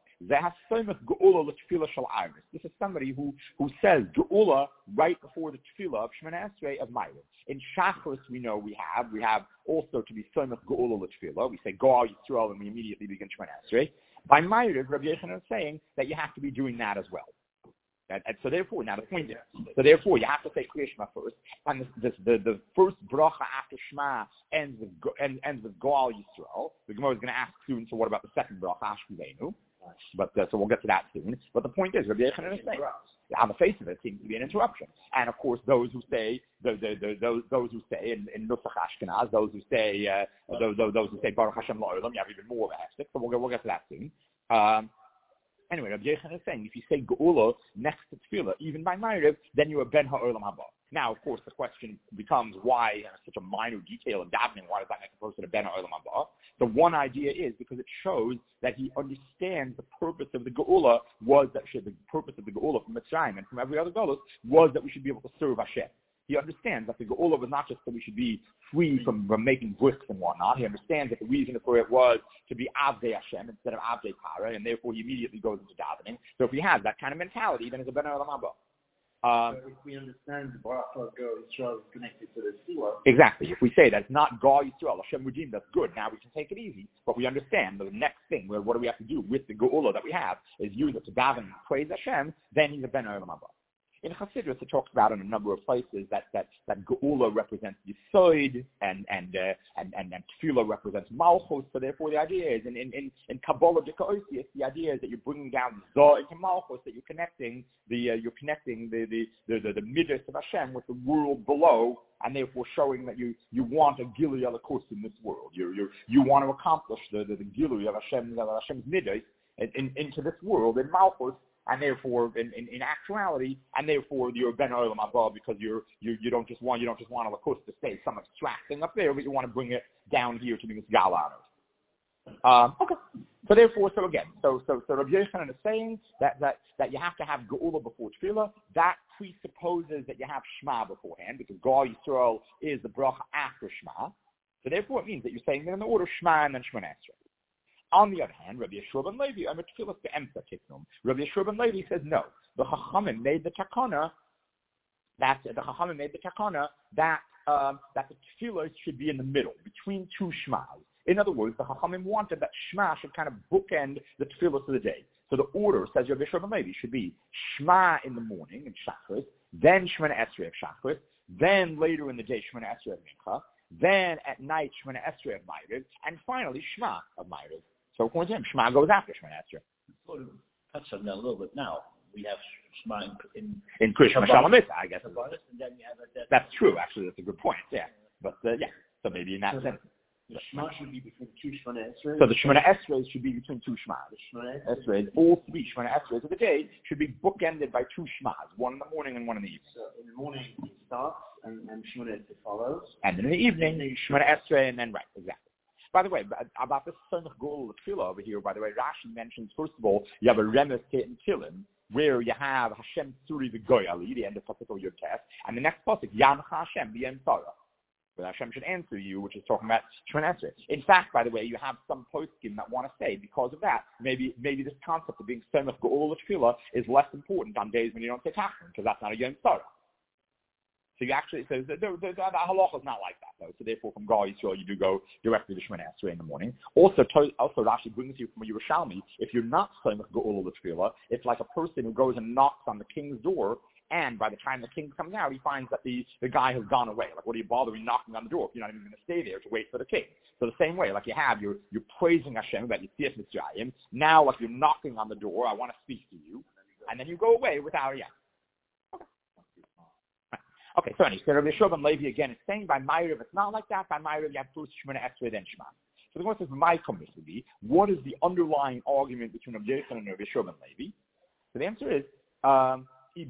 This is somebody who, who says Geula right before the tefillah of Shemona Esrei of Ma'ariv. In Shachris we know we have we have also to be Somech Geula l'tefillah. We say Goal Yisrael and we immediately begin Shemona Esrei. By Ma'ariv, Rabbi Yechanan is saying that you have to be doing that as well. And, and so therefore, now the point is, so therefore you have to say Kriya Shema first, and this, this, the the first bracha after Shema ends with ends, ends with Goal Yisrael. The Gemara is going to ask soon. So what about the second bracha Ashkivenu? But uh, so we'll get to that soon. But the point is, Rabbi Yechanan is saying, on the face of it, it seems to be an interruption. And of course, those who say the, the, the, those those who say in, in Nusach Ashkenaz, those who say uh, those, those those who say Baruch Hashem La'olam, you have even more of a hefsek. So we'll get we'll get to that soon. Um, Anyway, Rabbi Yechanan is saying, if you say Geula next to Tefillah, even by Ma'ariv, then you are Ben Ha'olam Haba. Now, of course, the question becomes why, you know, such a minor detail in davening, why does that make a person a Ben Ha'olam Haba? The one idea is because it shows that he understands the purpose of the Geula was that the purpose of the Geula from Mitzrayim and from every other Golus was that we should be able to serve Hashem. he understands that the Geula was not just that we should be free from, from making bricks and whatnot. He understands that the reason for it was to be Avdei Hashem instead of Avdei Para, and therefore he immediately goes into davening. So if he has that kind of mentality, then it's a Ben Olam Haba. Um, so if we understand the Bracha of Go Yisrael is connected to the Tefillah. Exactly. If we say that it's not Go Yisrael, Hashem Redeemed, that's good. Now we can take it easy. But we understand that the next thing, where what do we have to do with the Geula that we have, is use it to daven and praise Hashem, then he's a Ben Olam Haba. In Chassidus, it talks about in a number of places that that that Geula represents Yisoid and and uh, and and, and Tefillah represents Malchus. So therefore, the idea is in in in, in Kabbalah Dikaosius, the idea is that you're bringing down Zoh into Malchus, that you're connecting the uh, you're connecting the the the the, the midas of Hashem with the world below, and therefore showing that you you want a Gilui Elokus in this world. You you you want to accomplish the the, the Gilui of Hashem of Hashem's midas in, in, into this world in Malchus. And therefore, in, in, in actuality, and therefore you're Ben Olam Haba because you're you you don't just want you don't just want a lakus to stay some abstract thing up there, but you want to bring it down here to be Misgal honors. Um, okay. So therefore, so again, so so so Rabbi Yochanan is saying that that that you have to have Geula before Tefillah. That presupposes that you have Shema beforehand, because Go Yisrael is the bracha after Shema. So therefore, it means that you're saying that in the order of Shema and then Shemona Esrei. On the other hand, Rabbi Yeshua ben Levi, I'm a tefillah to emsa tiknum. Rabbi Yeshua ben Levi says no. The Chachamim made the takana that the Chachamim made the takana that um, that the tefillah should be in the middle between two shmas. In other words, the Chachamim wanted that Shema should kind of bookend the tefillah of the day. So the order, says Rabbi Yeshua ben Levi, should be Shema in the morning in Shachris, then Shemona Esrei of Shachris, then later in the day Shemona Esrei of Mincha, then at night Shemona Esrei of Ma'ariv, and finally Shema of Ma'ariv. So according to him, Shema goes after Shemona Esrei. Sort of touch on that a little bit now. We have Shema in in, in Krishna Shalomita, I guess. And then you have that, that's true, actually. That's a good point. Yeah, but uh, yeah. So maybe in that so sense, the Shema should be between two Shemona Esrei. So the Shemona Esrei should be between two Shema. The Shemona Esrei, all three Shemona Esreis of the day should be bookended by two Shmas, one in the morning and one in the evening. So in the morning it starts, and, and Shemona Esrei follows. And then in the evening, Shemona Esrei, and then right, exactly. By the way, about this Sonach Gol Tefillah over here, by the way, Rashi mentions, first of all, you have a Remes in Tilim, where you have Hashem Tzuri V'Goyali, the end of Pasuk Yud Tes, and the next Pasuk, Yamcha Hashem B'Yem Tzara, where Hashem should answer you, which is talking about Shemona Esrei. In fact, by the way, you have some poskim that want to say, because of that, maybe maybe this concept of being Sonach Gol Tefillah is less important on days when you don't take action, because that's not a Yom Tzara. So you actually, so the, the, the, the halacha is not like that, though. So therefore, from Go Yisrael, you do go directly to Shemona Esrei in the morning. Also, to, also Rashi brings you from a Yerushalmi, if you're not Somech Ge'ula L'Tefillah, it's like a person who goes and knocks on the king's door, and by the time the king comes out, he finds that the, the guy has gone away. Like, what are you bothering knocking on the door if you're not even going to stay there to wait for the king? So the same way, like you have, you're, you're praising Hashem about Yitzias Mitzrayim. Now, like you're knocking on the door, I want to speak to you. And then you go away without, yeah. Okay, so anyway, so Rabbi Yeshua ben Levi again is saying by Ma'ariv it's not like that. By Ma'ariv you have first Shemona Esrei then Shema. So the question is, my comment would be, what is the underlying argument between Rabbi Yochanan and Rabbi Yeshua ben Levi? So the answer is, um,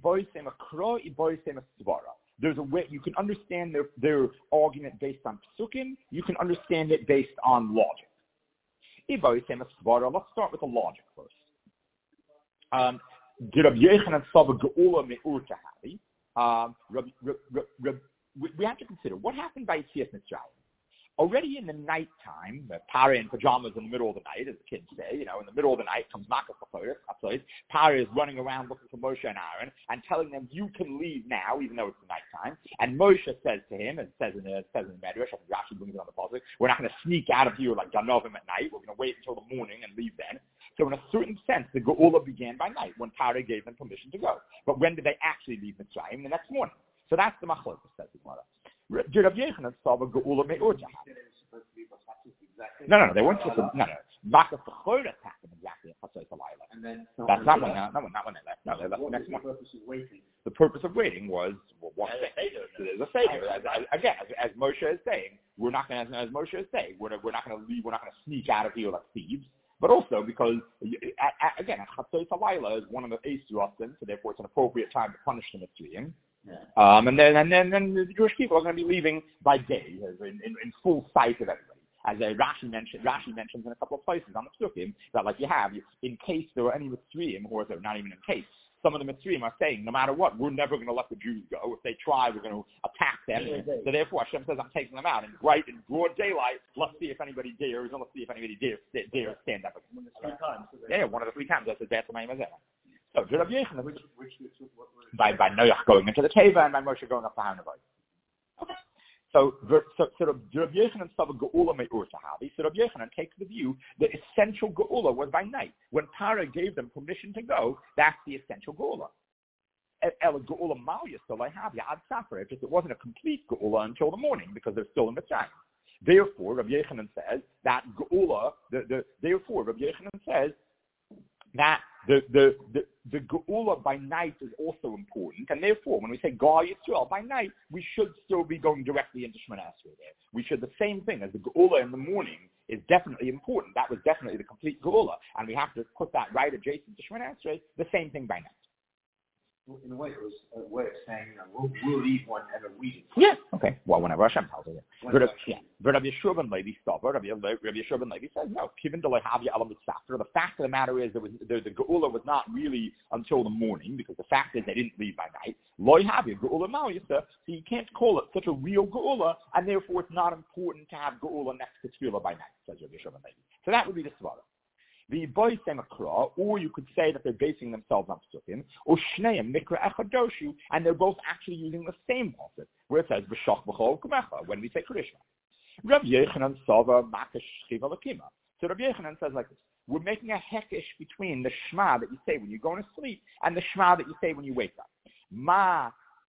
there's a way you can understand their, their argument based on psukim. You can understand it based on logic. Let's start with the logic first. Um, did Rabbi Yochanan sava geula me'ur tahali? Um, Reb, Reb, Reb, Reb, we have to consider what happened by Yitzias Mitzrayim. Already in the nighttime, the Pare in pajamas in the middle of the night, as the kids say, you know, in the middle of the night comes Makas Chatzos. Pare is running around looking for Moshe and Aaron and telling them, you can leave now, even though it's the nighttime. And Moshe says to him, and it says in the, it says in the Medrash, I think Rashi brings it on the Pasuk, we're not going to sneak out of here like Ganovim at night. We're going to wait until the morning and leave then. So in a certain sense, the Geula began by night when Pare gave them permission to go. But when did they actually leave Mitzrayim? The next morning. So that's the Machlokes, says the Gemara. Did Rabbi Yochanan saw a Geula me'ur tahali? No, no, no, they weren't supposed to, no, no. Makas Chatzos happened exactly at Chatzos Halayla. And then that's not when, not when, not when they left. No, they left the next morning. The purpose of waiting. The purpose of waiting was well, one thing. So there's a seder. As, as, again, as, as Moshe is saying, we're not going to, as Moshe is saying, we're, we're not going to leave, we're not going to sneak out of here like thieves. But also because, at, at, again, Chatzos Halayla is one of the Eisurim, so therefore it's an appropriate time to punish the Mitzrayim. Yeah. Um, and then and then, then the Jewish people are going to be leaving by day, in, in, in full sight of everybody. As uh, Rashi mentioned, Rashi mentions in a couple of places on the Psukim that, like you have, in case there were any Mitzrayim, or if they're not even in case, some of the Mitzrayim are saying, no matter what, we're never going to let the Jews go. If they try, we're going to attack them. So therefore, Hashem says, I'm taking them out in bright and broad daylight. Let's see if anybody dares, and let's see if anybody dares, dares stand up. Three times. Yeah, one of the three times. That's the name of that. So, Rabbi Yochanan, Which, which, which, what, what, by, by Noach going into the Teva and by Moshe going up the Hanavai. Okay. So, so, so Rabbi Yochanan saw the Geula Me'ur Sahabi. So Rabbi Yochanan takes the view that essential Geula was by night. When Tara gave them permission to go, that's the essential Geula. El Geula Malya still I have Yad Safra. It just it wasn't a complete Geula until the morning because they're still in the time. Therefore, Rabbi Yochanan says that Geula. The, the therefore Rabbi Yochanan says that the the the, the Geula by night is also important, and therefore, when we say Gal Yisrael by night, we should still be going directly into Shemona Esrei there. We should the same thing as the Geula in the morning is definitely important. That was definitely the complete Geula, and we have to put that right adjacent to Shemona Esrei. The same thing by night. in a way, it was a way of saying, you know, we'll, we'll leave one and we Yeah. Okay. Well, whenever Hashem tells us it. Yeah. But Rabbi Yeshua ben Levi stopped. Rabbi Yeshua ben Levi says, no, given the Lehavya Elam Mitzafter, the fact of the matter is that was, the, the Geula was not really until the morning, because the fact is they didn't leave by night. Lo Yahavya, Geula Ma'isa, so you can't call it such a real Geula, and therefore it's not important to have Geula next to Tefillah by night, says Rabbi Yeshua ben Levi. So that would be the Svara. The boy semakra, or you could say that they're basing themselves on psukim, or shneim mikra echadoshu, and they're both actually using the same pasuk, where it says b'shach b'chol kumecha when we say Krishma. Rabbi Yochanan sava makash shchiva lakima. So Rabbi Yochanan says like this: we're making a hekesh between the shema that you say when you're going to sleep and the shema that you say when you wake up. Ma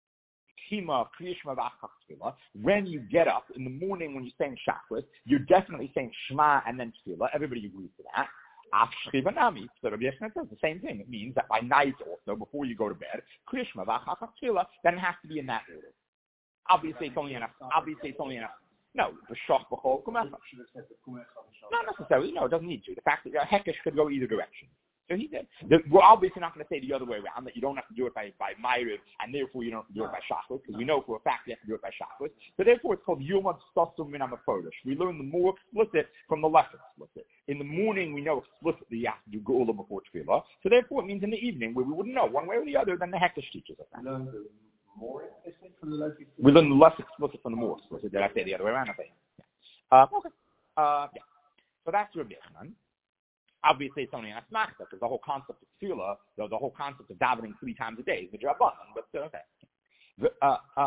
kima kriyishma v'achach tefillah. When you get up in the morning when you're saying shachris, you're definitely saying shema and then tefillah. Everybody agrees to that. Afshchivanami. So Rabbi Yochanan says the same thing. It means that by night also, before you go to bed, Krishma v'achach tefillah, then it has to be in that order. Obviously, it's only enough. Obviously, it's only enough. No, the shach b'chol kumecha. Not necessarily. No, it doesn't need to. The fact that uh, hekesh could go either direction. So he did. The, we're obviously not going to say the other way around, that you don't have to do it by, by Ma'ariv, and therefore you don't have to do it by Shachos, because we know for a fact you have to do it by Shachos. So therefore it's called Yom Stasum Min HaMafodesh. We learn the more explicit from the less explicit. In the morning we know explicitly you have to do Geula before Tefillah. So therefore it means in the evening, where we wouldn't know one way or the other, then the Hekesh teaches us that. Learn the more explicit from the less explicit? We learn the less explicit from the more explicit. Did I say the other way around? Okay. Yeah. Uh, okay. Uh, yeah. So that's Rabbi Yochanan. Obviously, it's only an asmachta, because the whole concept of tefillah, the, the whole concept of davening three times a day is midrabanan. But uh, okay, the, uh, uh,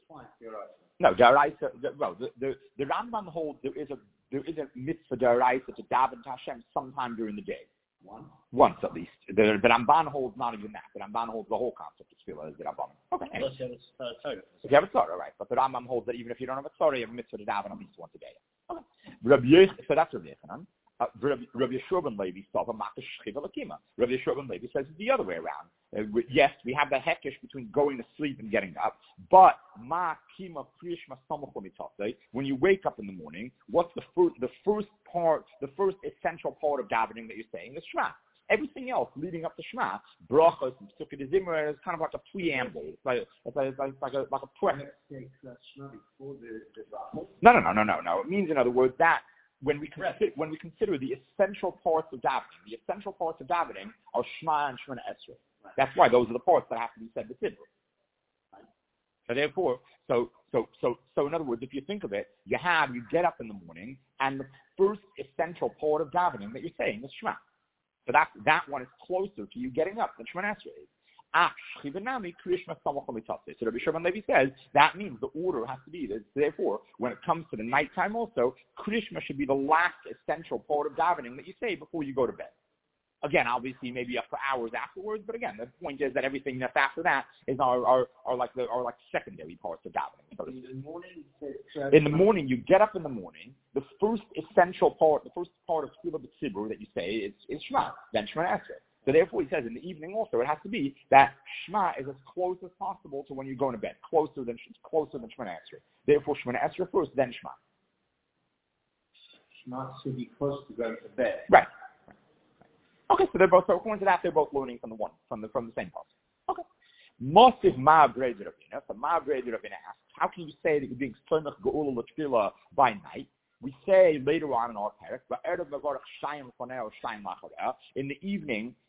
no, daraisa. Well, the, the the Rambam holds there is a there is a mitzvah daraisa to daven to Hashem sometime during the day. One. Once at least. The, the Ramban holds not even that. The Ramban holds the whole concept of tefillah as the Ramban. Okay. Unless you have a uh, Torah. If you have a Torah, right? But the Rambam holds that even if you don't have a Torah, you have a mitzvah to daven at least once a day. Okay. Rabbi Yech, so that's Rabbi Yochanan. Uh, Rabbi Yeshua ben Levi saw the makash shchiva lakima. Rabbi Yeshua ben Levi says it's the other way around. Uh, we, yes, we have the hekesh between going to sleep and getting up, but ma kima kriyishma samuchu mitzvah. When you wake up in the morning, what's the first, the first part, the first essential part of davening that you're saying is Shema. Everything else leading up to Shema, brachos and Sukkot Zimra, is kind of like a preamble. It's like it's like, it's like, it's like a like a preface. No, no, no, no, no, no. It means, in other words, that when we consider, when we consider the essential parts of davening, the essential parts of davening are Shema and Shemona Esrei. That's why those are the parts that have to be said with Siddur. So therefore, so so so so in other words, if you think of it, you have you get up in the morning, and the first essential part of davening that you're saying is Shema. So that that one is closer to you getting up than Shemona Esrei is. Ah, Shchivanami Krishma Samach Mitzvah. So Rabbi Shimon Levi says that means the order has to be this. Therefore, when it comes to the nighttime also, Krishma should be the last essential part of davening that you say before you go to bed. Again, obviously, maybe up for hours afterwards, but again, the point is that everything that's after that is our are, are like the are like secondary parts of davening. So in the morning, in the morning, you get up in the morning. The first essential part, the first part of Tefillah B'Tzibur that you say is is Shema, then Shemona Esrei. So therefore, he says in the evening also, it has to be that Shema is as close as possible to when you're going to bed, closer than closer than Shemona Esrei. Therefore, Shemona Esrei first, then Shema. Shema should be close to going to bed. Right. Okay, so they're both, so according to that, they're both learning from the one, from the from the same passage. Okay. Mosif Ma'avrei Ravina. So Ma'avrei Ravina asks, how can you say that you're being Tzomech Geula L'Tefillah by night? We say later on in our parak, in the evening,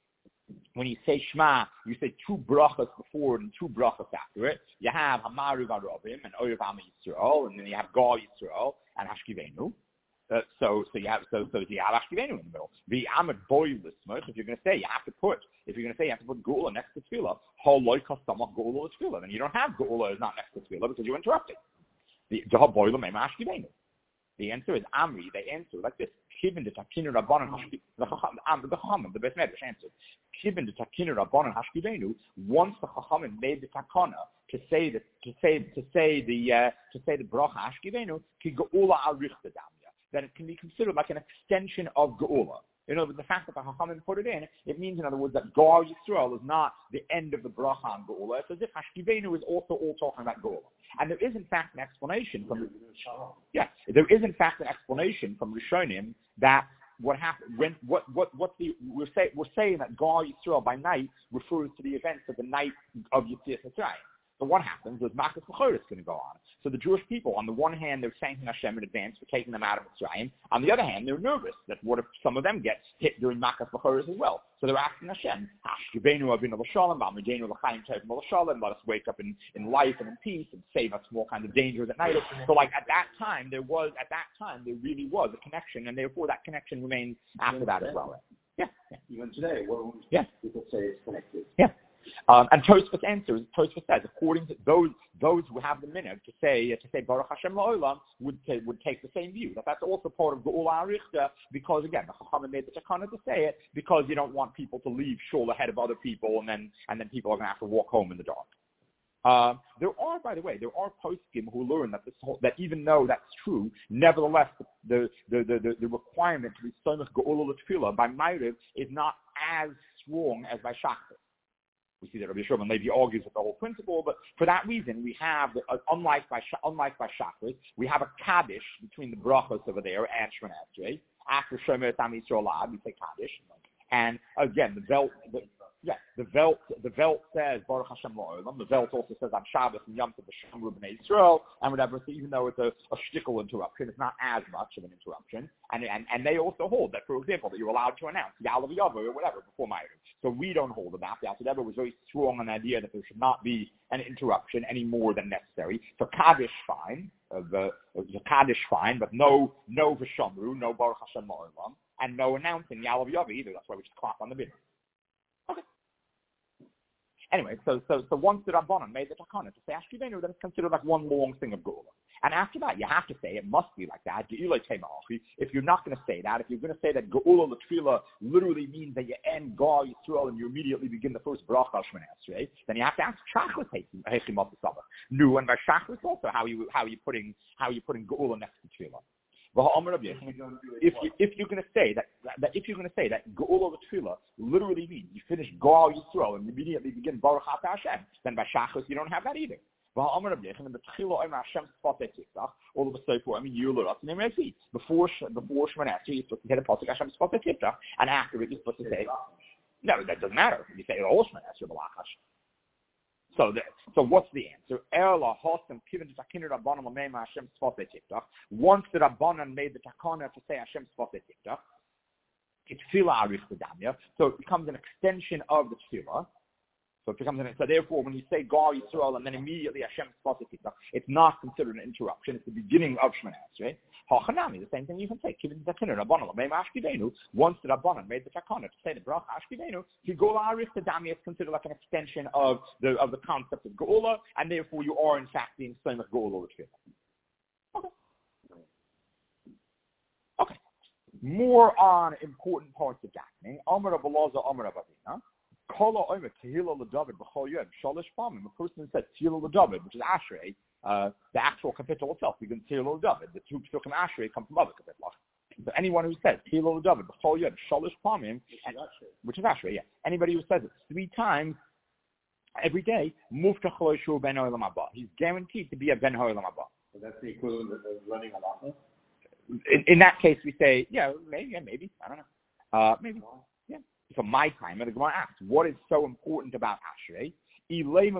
when you say Shema, you say two brachas before it and two brachas after it. You have Hamaru Varobim and Oyev Am Yisrael, and then you have Gal Yisrael and Hashkivenu. Uh, so, so you have so so you have Hashkivenu in the middle. The Amad Boy Lismach. If you're going to say, you have to put. If you're going to say, you have to put Geula next to Tefillah. Holoi Kasamach Geula Tefillah. Then you don't have Geula is not next to Tefillah because you're interrupting. The Jahab Boy Lamei Hashkivenu. The answer is Amri. They answer like this. Kivin de Takinu Rabbanan Hashkivenu. The Chachamim, the Beis Medrash answered. Kivin de Takinu Rabbanan Hashkivenu. Once the Chachamim made the takana to say the to say to say the uh, to say the bracha Hashkivenu ki Geula al Richta Damya, then it can be considered like an extension of Geula. In other words, the fact that the Chachamim put it in, it means, in other words, that Gal Yisrael is not the end of the bracha on Geula. It's as if Hashkivenu is also all talking about Geula. And there is, in fact, an explanation from yes, there is, in fact, an explanation from Rishonim that what happened when what what what the we're saying we're saying that Gal Yisrael by night refers to the events of the night of Yetzias Mitzrayim. So what happens is Makas B'chor is going to go on. So the Jewish people, on the one hand, they're thanking Hashem in advance for taking them out of Mitzrayim. On the other hand, they're nervous that what if some of them get hit during Makas B'chor as well. So they're asking Hashem, Hashkivenu Avinu L'Shalom, V'Amidenu L'Chaim Tov L'Shalom, let us wake up in, in life and in peace and save us from all kinds of dangers at night. So like at that time, there was, at that time, there really was a connection, and therefore that connection remains after that as well. Yeah. yeah. Even today, well, yeah. people say it's connected. Yeah. Um, and Tosfos answers. Tosfos says, according to those those who have the minhag to say to say Baruch Hashem La'olam would t- would take the same view that that's also part of Geula Arichta, because again the Chachamim made the takana to say it because you don't want people to leave shul ahead of other people and then and then people are going to have to walk home in the dark. Um, there are, by the way, there are poskim who learn that this whole, that even though that's true, nevertheless the the the, the, the requirement to be Somech Geula L'Tefillah by Ma'ariv is not as strong as by Shachar. We see that Rabbi Shimon Levi argues with the whole principle, but for that reason, we have, uh, unlike by unlike by Shachris, we have a Kaddish between the brachos over there and Shemon Esrei. After Shomer Tam Yisrael La'ad, we say Kaddish. And again, the Velt, the, yeah, the Velt, the Velt says Baruch Hashem La'olam. The Velt also says on Shabbos and Yom Tov B'Shem B'nei Yisrael and whatever. So even though it's a, a shtickle interruption, it's not as much of an interruption. And and and they also hold that, for example, that you're allowed to announce Yalav Yavo or whatever before Ma'ariv. So we don't hold about that. The Alter Rebbe was very strong on the idea that there should not be an interruption any more than necessary. So Kaddish fine, uh, the, the Kaddish fine, but no no V'Shamru, no Baruch Hashem La'olam, and no announcing Yalav Yavo either. That's why we just clap on the bin. Okay. Anyway, so so so once the Rabbanan made the takana to say Hashkivenu, then it's considered like one long thing of Geula. And after that, you have to say it must be like that. If you're not going to say that, if you're going to say that Geula L'Tefillah literally means that you end Gal Yisrael and you immediately begin the first bracha of Shemon Esrei, then you have to ask Shachris Heichim Ot Sabach. No, and by Shachris also how you how you putting how you putting Geula next to Tefillah. If you, if you're going to say that, that if you're going to say that Geula L'Tefillah literally means you finish Gal Yisrael and immediately begin Baruch Atah Hashem, then by Shachris you don't have that either. All of the I mean, you before before Shemon Esrei, you're supposed to say the pasuk Hashem Sfat Tiftach, and after it, you're supposed to say no. That doesn't matter. You say it all Shemon Esrei B'Lachash. So, the, so what's the answer? Once the Rabbanan made the takana to say Hashem Sfat Tiftach, it's Tefillah Arif D'Damya, so it becomes an extension of the Tefillah. So it becomes an, so therefore, when you say Gal Yisrael and then immediately Hashem Sfat Tiftach, it's not considered an interruption. It's the beginning of Shemon Esrei. Hachanami, the same thing you can say. Once the Rabbanan made the takana to say the bracha Ashkivenu, Geula Arif D'Damya is considered like an extension of the of the concept of Geula, and therefore you are in fact being Somech Geula L'Tefillah. Okay. Okay. More on important parts of davening. Amar Rabbi Elazar, Amar Rabbi Avina. Kala Omer Tehillah LeDavid B'Chol Yom Shalish Pamim. A person said Tehillah LeDavid, which is Ashrei, uh, the actual capital itself. You can Tehillah LeDavid. The two Psukim Ashrei come from other capitals. So anyone who says Tehillah LeDavid B'Chol Yom Shalish Pamim, which is Ashrei, yeah. Anybody who says it three times every day, Muftach Lo Yishur Ben Olam Haba. He's guaranteed to be a Ben Olam Haba. So that's the equivalent of running a lot. In, in that case, we say, yeah, maybe, yeah, maybe, I don't know, uh, maybe, yeah. So my time, and the Gemara asks, what is so important about Ashrei? Are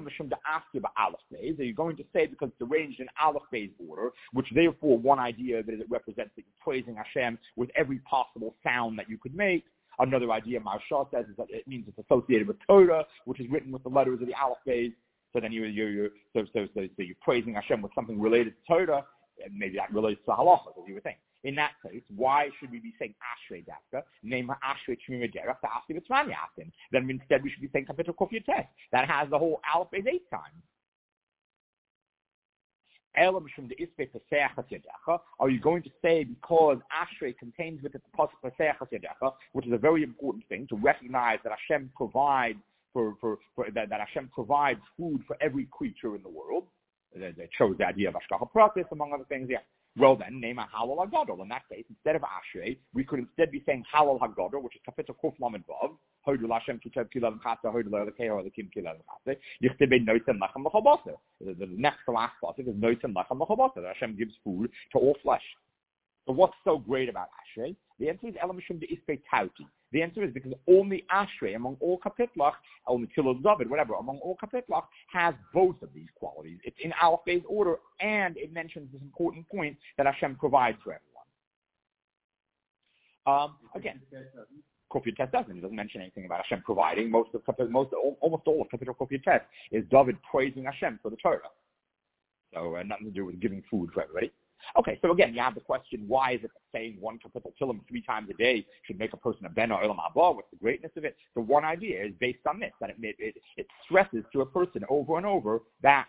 you going to say because it's arranged in Aleph Beis order, which therefore one idea that it represents that you're praising Hashem with every possible sound that you could make? Another idea Maharsha says is that it means it's associated with Torah, which is written with the letters of the Aleph. So then you, you, you so, so, so, so you're praising Hashem with something related to Torah, and maybe that relates to halacha, as you would think. In that case, why should we be saying Ashrei Dafka, name Ashrei Tmima Derech, to Asli V'tzman Yasin? Then instead we should be saying Kapitel Kuf Yates. That has the whole Aleph eight times. Are you going to say because Ashrei contains with it the pasuk Pesachas Yadecha, which is a very important thing to recognize that Hashem provides for, for, for that, that Hashem provides food for every creature in the world? That shows the idea of Hashgacha Pratis, among other things. Yeah. Well then, name a Halal HaGadol. In that case, instead of Ashrei, we could instead be saying Halal HaGadol, which is Kapitel Kuf Lamed Vav. Hodul Hashem Kitev Kilav Chasa, Hodul Elokeinu Elokim Kilav Chasa. Yichtebe Noitem Lechem L'Chabasa. The next to last pasuk is Noitem Lechem L'Chabasa. That Hashem gives food to all flesh. So what's so great about Ashrei? The answer is Elamishum de Ispei Tauti. The answer is because only Ashrei, among all Kapitlach, only Kilov David, whatever, among all Kapitlach, has both of these qualities. It's in Aleph Bey's order, and it mentions this important point that Hashem provides for everyone. Um, again, Kuf Yates doesn't. It doesn't mention anything about Hashem providing. Most of most, almost all of Kapitel Kuf Yates is David praising Hashem for the Torah. So uh, nothing to do with giving food for everybody. Okay, so again, you have the question, why is it that saying one Kapitel Tillim three times a day should make a person a Ben Olam Haba? What's the greatness of it? The one idea is based on this, that it, it, it stresses to a person over and over that,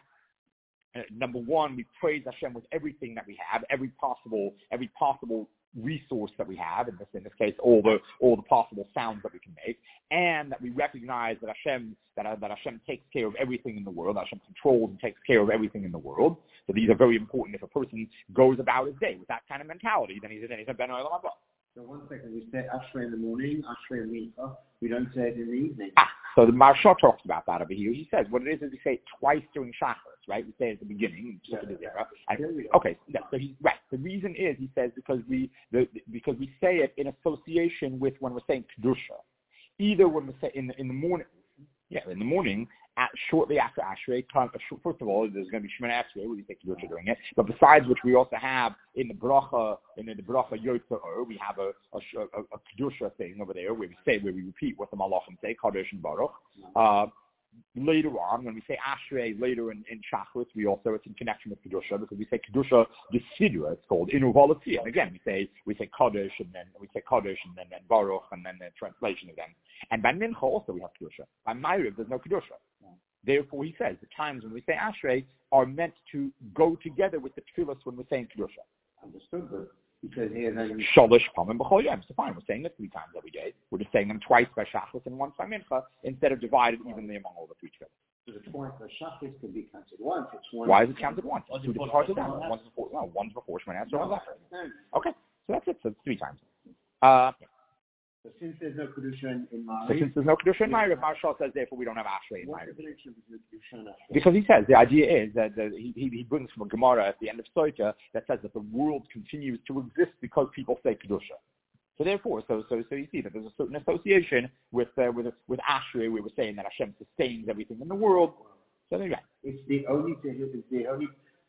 uh, number one, we praise Hashem with everything that we have, every possible, every possible resource that we have, in this in this case, all the all the possible sounds that we can make, and that we recognize that Hashem that uh, that Hashem takes care of everything in the world. Hashem controls and takes care of everything in the world. So these are very important. If a person goes about his day with that kind of mentality, then he's then he's a Ben Olam Haba. So one second, we say Ashrei in the morning, Ashrei in Mincha. We don't say it in the evening. Ah, so the Maharsha talks about that over here. He says what it is is we say it twice during Shacharis, right? We say it at the beginning. Yeah, the yeah. And, okay, no, so he's right. The reason is he says because we the, because we say it in association with when we're saying Kedusha. Either when we say in the, in the morning, yeah, in the morning. At, shortly after Ashrei, first of all, there's going to be Shemana Esrei, where we take Kedusha during it. But besides which, we also have in the Bracha, in the Bracha Yotzei, we have a, a, a, a Kedusha thing over there where we say, where we repeat what the Malachim say, Kadosh and Baruch. Uh, later on, when we say Ashrei later in, in Shachris, we also, it's in connection with Kedusha, because we say Kedusha Desidua, it's called Inuvalati. And again, we say, we say Kadosh, and then we say Kadosh, and then, then Baruch, and then the translation again. And by Mincha also we have Kedusha. By Ma'ariv, there's no Kedusha. Therefore, he says, the times when we say Ashrei are meant to go together with the tefillas when we're saying Kedusha. Understood, but because he has only... Shalosh Pamim B'chol Yom. So fine, we're saying it three times every day. We're just saying them twice by Shachris and once by Mincha, instead of divided evenly among all the three tefillas. So the twice by Shachris can be counted once. It's one. Why is it counted once? It's two different parts of that. One's before, no, one's before Shemana Esrei, one's after. Okay, so that's it. So it's three times. Uh, yeah. So since there's no Kedusha in, in Ma'ariv... So since there's no Kedusha in Ma'ariv, Maharsha says, therefore, we don't have Ashrei in What's Ma'ariv. the connection between Kedusha and Ashrei? Because he says, the idea is that the, he, he brings from a Gemara at the end of Sotah that says that the world continues to exist because people say Kedusha. So therefore, so so so you see that there's a certain association with uh, with with Ashrei, where we're saying that Hashem sustains everything in the world. So there you go. It's the only it's the only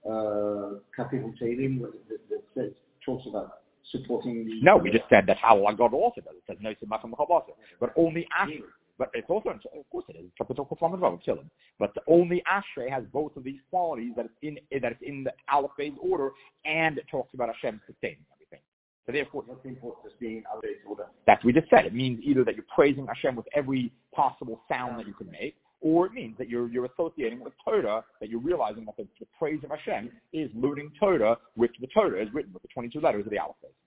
uh, Kapitel Tehillim that, that says, talks about supporting the... No, we just said that's how God also does. It says no Simachim Chabasa. But only Ashrei. But it's also, of course it is, Kapitel Kuf Lamed Vav Tillim. But only Ashrei has both of these qualities, that it's in that it's in the Aleph Bey's order, and it talks about Hashem sustaining everything. So therefore, what's the importance of being in Aleph Bey's order? That's what we just said. It means either that you're praising Hashem with every possible sound that you can make, or it means that you're you're associating with Torah, that you're realizing that the, the praise of Hashem is learning Torah, which the Torah is written with the twenty-two letters of the Aleph Bey.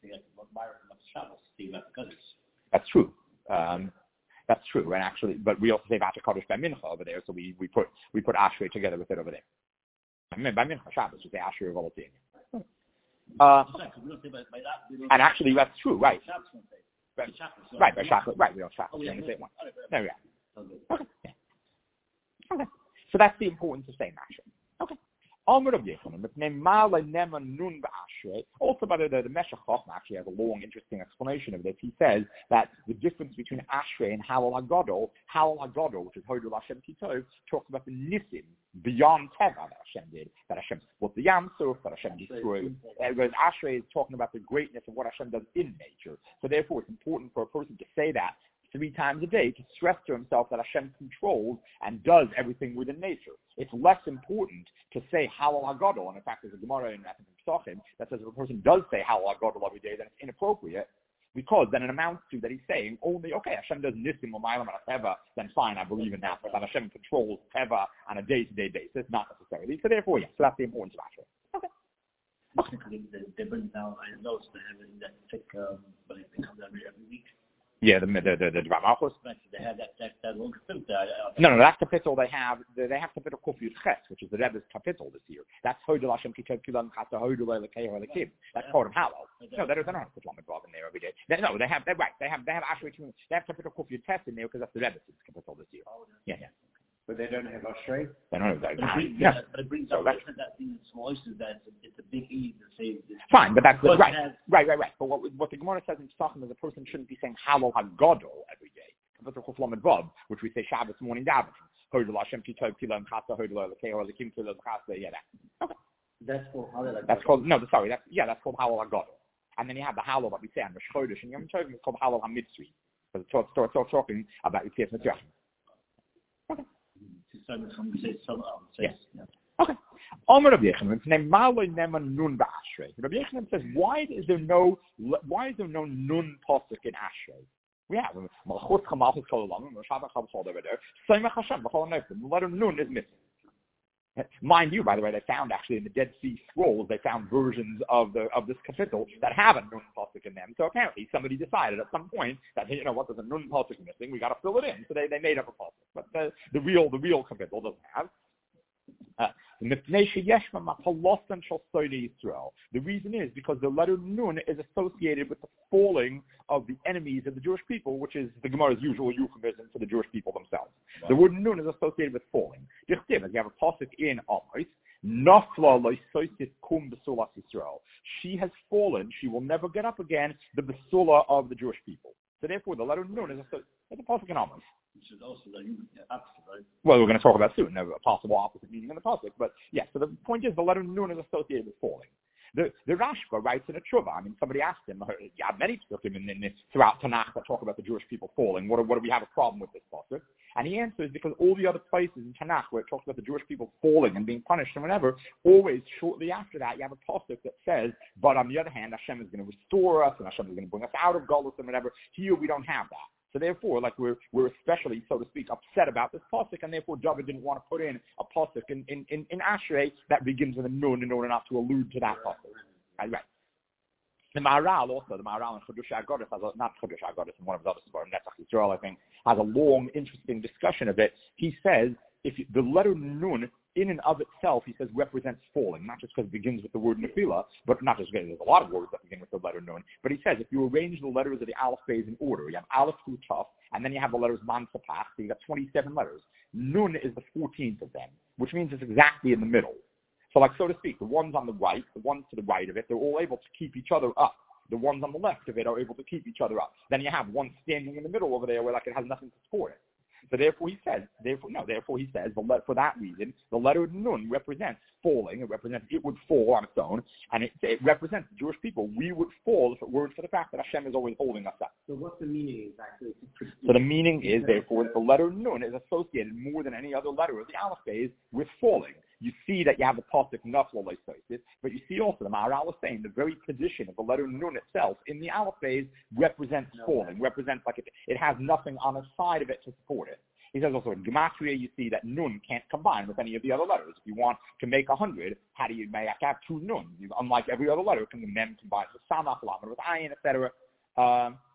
That's true. Um, that's true, and actually, but we also say Vata Kadosh by Mincha over there, so we, we put we put Ashrei together with it over there. I mean, by Mincha Shabbos, we say Ashrei of Volatin. Uh, and actually, that's true, right? Right, right, by Shabbos, right. We don't Shabbos. We only say one. There we are. Okay. Yeah. Okay. So that's the importance of saying Ashrei. Okay. Ashrei. Also, by the way, the Meshech Chochmah actually has a long, interesting explanation of this. He says that the difference between Ashrei and Halal HaGadol, Halal HaGadol, which is Hodul Hashem Kitov, talks about the Nisim beyond Teva that Hashem did, that Hashem split the Yam Suf, that Hashem destroyed. Whereas Ashrei is talking about the greatness of what Hashem does in nature. So therefore, it's important for a person to say that three times a day, to stress to himself that Hashem controls and does everything within nature. It's less important to say Halal HaGadol, and in fact there's a Gemara in Pesachim that says if a person does say Halal HaGadol every day, then it's inappropriate, because then it amounts to that he's saying only, okay, Hashem does Nisim L'maylam and Teva, then fine, I believe in that, but that Hashem controls Teva on a day-to-day basis, not necessarily. So therefore, yes, so that's the importance of Ashrei. Okay. Okay. They bring down, I noticed they have it in that thick, um, but it comes out every week. Yeah, the the the, the Dvar Malchus. They have that that that long film there. No, no, that's kapitel they have. They have kapitel Kuf Yud Ches, which is the Rebbe's kapitel this year. That's Hodul Hashem Kitov Kilam Chasa Hodul Lekei Halekim. That's part of Halal. No, they don't have Kuf Lamed Vav in there every day. They, no, they have. They're right. They have. They have Ashrei. They have kapitel Kuf Yud Ches in there because that's the Rebbe's kapitel this year. Yeah, yeah. But they don't have Ashrei? They don't have that. But it brings, Yeah. yeah. But it brings So up that's, that thing in small issues that it's a, it's a big ease to say. fine, but that's the, right, has, right, right, right. But what, what the Gemara says in Pesachim is a person shouldn't be saying Halal HaGadol every day. Kapitel Kuf Lamed Vav, which we say Shabbos morning davening. Hodul Hashem Kitov Kilam Chasa Hodul Lekei Halekim Kilam Chasa. Yeah, that. Okay. That's called Halal HaGadol. That's called, no, sorry, that's, yeah, that's called Halal HaGadol. And then you have the Halal that we say on Rosh Chodesh, and Yom Tov is called Halal HaMitzri. Because it starts talking about Yitzias Mitzrayim. Okay. Yes. Yeah. Okay. Omer Rabbi Yochanan, it's named Malo Neman Nun Ba'ashrei. Rabbi Yochanan says, why is there no, why is there no Nun Pasuk in Ashrei? We have Malchut Chamalchut Kol Olam, Moshav HaChavchol over there. Seimach Hashem B'chol HaNefim. The letter Nun is missing. Mind you, by the way, they found actually in the Dead Sea Scrolls, they found versions of the of this kapitel that have a nun pasuk in them. So apparently somebody decided at some point that, you know what, there's a nun pasuk missing, we got to fill it in. So they, they made up a pasuk. But the, the real the real kapitel doesn't have. Uh, the reason is because the letter Nun is associated with the falling of the enemies of the Jewish people, which is the Gemara's usual euphemism for the Jewish people themselves. Wow. The word Nun is associated with falling. As you have a pasuk in Amos, she has fallen, she will never get up again, the Besula of the Jewish people. So therefore the letter Nun is associated with the pasuk in Amos. Which is also the opposite, right? Well, we're going to talk about soon, a possible opposite meaning in the pasuk. But yeah, so the point is the letter Nun is associated with falling. The the Rashba writes in a tshuva. I mean, somebody asked him, yeah, many psukim in, in, in, throughout Tanakh that talk about the Jewish people falling. What, what do we have a problem with this pasuk? And he answers because all the other places in Tanakh where it talks about the Jewish people falling and being punished and whatever, always shortly after that you have a pasuk that says, but on the other hand, Hashem is going to restore us and Hashem is going to bring us out of Golus and whatever. Here we don't have that. So therefore, like we're we're especially, so to speak, upset about this pasuk, and therefore David didn't want to put in a pasuk in, in, in, in Ashrei that begins with a nun in order not to allude to that pasuk. Right, right. The Maharal also, the Maharal in Chedush HaGoddess, has a, not Chedush HaGoddess, in one of his other Sfarim, Netzach Yisrael, I think, has a long, interesting discussion of it. He says, if you, the letter Nun, in and of itself, he says, represents falling, not just because it begins with the word Nefila, but not just because there's a lot of words that begin with the letter Nun, but he says, if you arrange the letters of the Aleph Beis in order, you have Aleph through Taf, and then you have the letters Man Sapach, so you got twenty-seven letters. Nun is the fourteenth of them, which means it's exactly in the middle. So like, so to speak, the ones on the right, the ones to the right of it, they're all able to keep each other up. The ones on the left of it are able to keep each other up. Then you have one standing in the middle over there where like it has nothing to support it. So therefore he says, therefore, no, therefore he says, the le- for that reason, the letter Nun represents falling. It represents, it would fall on its own. And it, it represents the Jewish people. We would fall if it weren't for the fact that Hashem is always holding us up. So what's the meaning exactly? So the meaning is, therefore, the letter Nun is associated more than any other letter of the Aleph Beis with falling. You see that you have the pasuk Naflo Leisosis, but you see also the Maharal is saying the very position of the letter Nun itself in the Aleph Beis represents falling, represents like it, it has nothing on the side of it to support it. He says also in Gematria you see that Nun can't combine with any of the other letters. If you want to make a hundred, how do you make? You have to have two Nun. Unlike every other letter, can the Mem combine with Samach, Lamed with Ayin, et cetera. Um,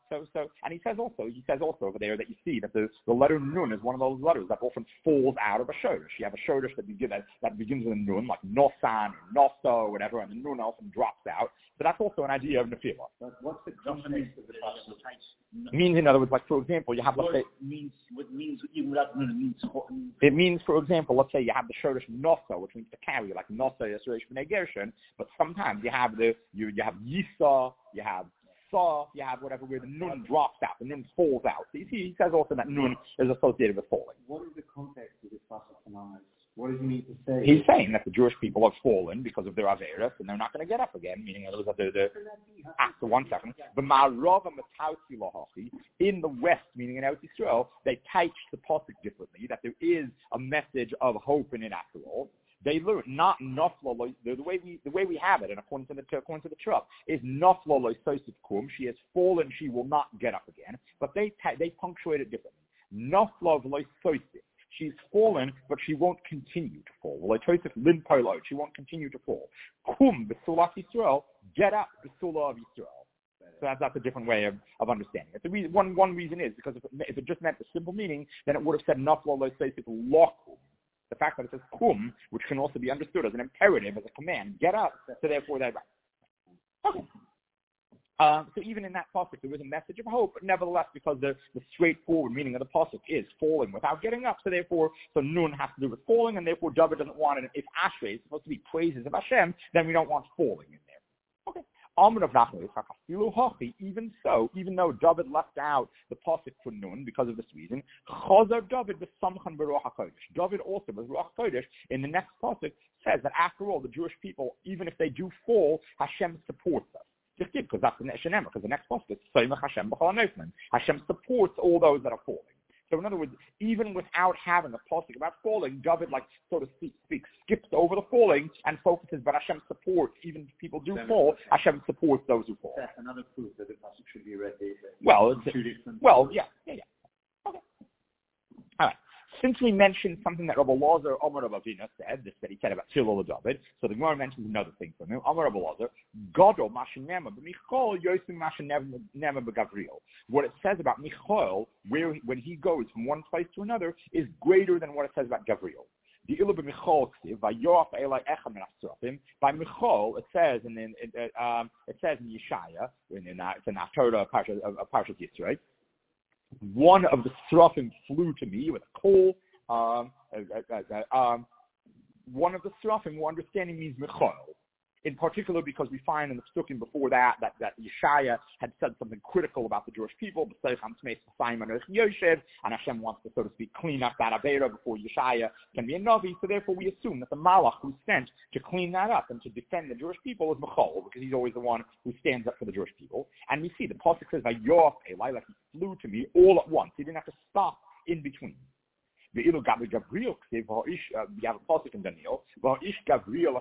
So, so, and he says also, he says also over there that you see that the, the letter nun is one of those letters that often falls out of a shodesh. You have a shodesh that begins that, that begins with a nun, like nosan or nosa or whatever, and the nun often drops out. So that's also an idea of nefila. But what's the context of the pasuk? Means, in other words, like for example, you have let's say means what means even without nun, it means it means, for example, let's say you have the shodesh nosa, which means to carry, like nosa yisrael b'nei gershon. But sometimes you have the you you have yisa, you have saw, you have whatever where the nun drops out, the nun falls out. So you see, he says also that nun is associated with falling. What is the context of this pasuk tonight? What does he mean to say? He's saying that the Jewish people have fallen because of their averis, and they're not going to get up again. Meaning, in other words, that they're, they're after one second, the ma'arava matauti lahachi in the west, meaning in Eretz Yisrael, they teach the pasuk differently. That there is a message of hope in it after all. They learn not nafla the way we the way we have it, and according to the according to the Trup, is nafla loisosif kum. She has fallen, she will not get up again. But they they punctuate it differently. Nafla loisosif. She's fallen, but she won't continue to fall. Loisosif lin polo. She won't continue to fall. Kum b'sulat Yisrael. Get up b'sulah of Yisrael. So that's, that's a different way of, of understanding it. The reason, one one reason is because if it, if it just meant the simple meaning, then it would have said nafla loisosif lokum. The fact that it says kum, which can also be understood as an imperative, as a command, get up, so therefore they're right. Okay. Um, so even in that pasuk, there was a message of hope, but nevertheless, because the, the straightforward meaning of the pasuk is falling without getting up, so therefore, so nun has to do with falling, and therefore David doesn't want it. If Ashrei is supposed to be praises of Hashem, then we don't want falling in there. Okay. Even so, even though David left out the pasuk for nun because of this reason, David David also was Ruach Kodesh in the next pasuk says that after all, the Jewish people, even if they do fall, Hashem supports us. Just because that's the Neshanema, because the next pasuk is Hashem Hashem supports all those that are falling. So in other words, even without having a pasuk about falling, David, like so to speak, speak, skips over the falling and focuses, but Hashem supports, even if people do fall, Hashem supports those who fall. That's another proof that the pasuk should be read. Well, it's, two different well, yeah, yeah, yeah. Okay. All right. Since we mentioned something that Rabbi Lazar Omer Rav Avina said, this that he said about Shilol David, so the Gemara mentions another thing from him. Omer Rabbi Lazar, Gadol Mashinema, but Michal Yosim Mashinema Begavriel. What it says about Michal, where when he goes from one place to another, is greater than what it says about Gavriel. The Ilu b'Michal by Yoaf Elai Echad Min Asrafim. By Michal, it says, and then it, um, it says in Yeshaya, in, in uh, it's in Haftarah, Parshat uh, Parshat Yisrael. One of the Srafim flew to me with a coal. Um, uh, uh, uh, um, one of the Srafim, who understanding means Michal. In particular, because we find in the Psukim before that that, that Yeshaya had said something critical about the Jewish people, and Hashem wants to, so to speak, clean up that Avera before Yeshaya can be a Navi. So therefore, we assume that the Malach who's sent to clean that up and to defend the Jewish people is Michal, because he's always the one who stands up for the Jewish people. And we see the pasuk says, "Vayof Elai," like he flew to me all at once. He didn't have to stop in between. The ilu Gabriel Gabriel we have a pasuk in Daniel. Gabriel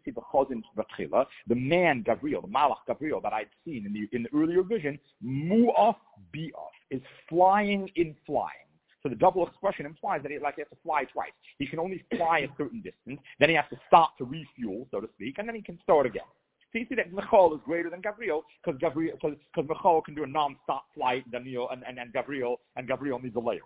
the man Gabriel, the Malach Gabriel that I'd seen in the in the earlier vision, mu'af bi'af, is flying in flying. So the double expression implies that he like he has to fly twice. He can only fly a certain distance, then he has to stop to refuel, so to speak, and then he can start again. So you see that Michal is greater than Gabriel because Gabriel because Michal can do a non-stop flight, Daniel and, and, and Gabriel and Gabriel needs a layer.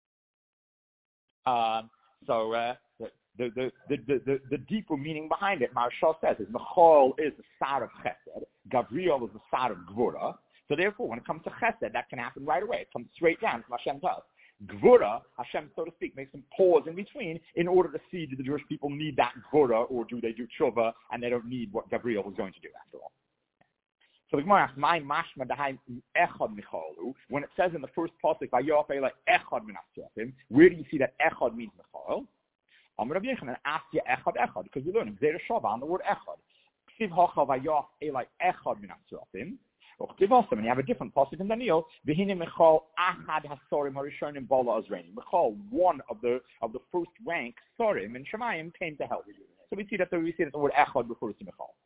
Um, so uh, the, the, the, the, the, the deeper meaning behind it, Marshal says, is Michal is the side of Chesed, Gabriel is the side of Gvura. So therefore, when it comes to Chesed, that can happen right away. It comes straight down from Hashem to us. Gvura, Hashem, so to speak, makes them pause in between in order to see do the Jewish people need that Gvura or do they do Tshuva and they don't need what Gabriel was going to do after all. So the Gemara asks, "My mashma dahay echad michalu." When it says in the first pasuk, "Vayof elai echad min asrafim," where do you see that echad means michal? Amar Rav Yochanan asks you echad echad because we learn Gzeira Shava on the word echad. Ksiv hacha vayof elai echad min asrafim. Or Ksiv also, and you have a different pasuk in Daniel. V'hine michal achad hasorim harishonim bala azreini. Michal, one of the of the first rank sorim in Shemayim, came to help. So we see that the, we see that the word echad refers to michal.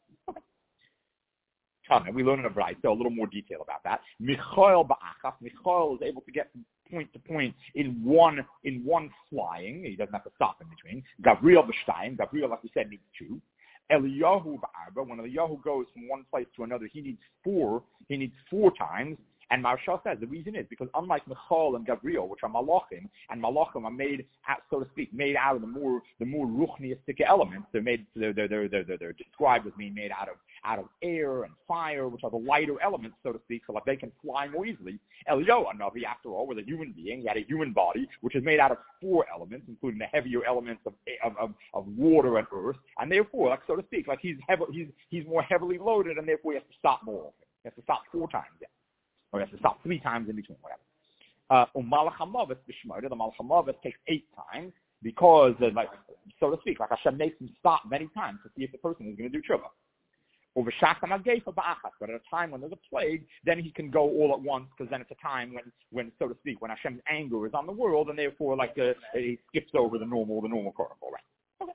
We learn in a Braita, so a little more detail about that. Michael ba'achaf, Michael is able to get from point to point in one in one flying. He doesn't have to stop in between. Gabriel b'shtayim, Gabriel, like we said, needs two. Eliyahu ba'arba, when Eliyahu goes from one place to another, he needs four. He needs four times. And Maharsha says the reason is because unlike Michal and Gabriel, which are malachim, and malachim are made, out, so to speak, made out of the more the more ruchniistic elements. They're made they're they're, they're they're they're described as being made out of out of air and fire, which are the lighter elements, so to speak, so like they can fly more easily. Eliyahu Navi, after all, was a human being. He had a human body, which is made out of four elements, including the heavier elements of of, of, of water and earth, and therefore, like so to speak, like he's heavy, he's he's more heavily loaded, and therefore he has to stop more often. He has to stop four times, yeah. Or he has to stop three times in between, whatever. Uh, Malach HaMavet b'Shmoda, the Malach HaMavet takes eight times because, uh, like so to speak, like Hashem makes him stop many times to see if the person is going to do tshuva. Over but at a time when there's a plague, then he can go all at once, because then it's a time when, when, so to speak, when Hashem's anger is on the world, and therefore, like, uh, he skips over the normal, the normal protocol, right?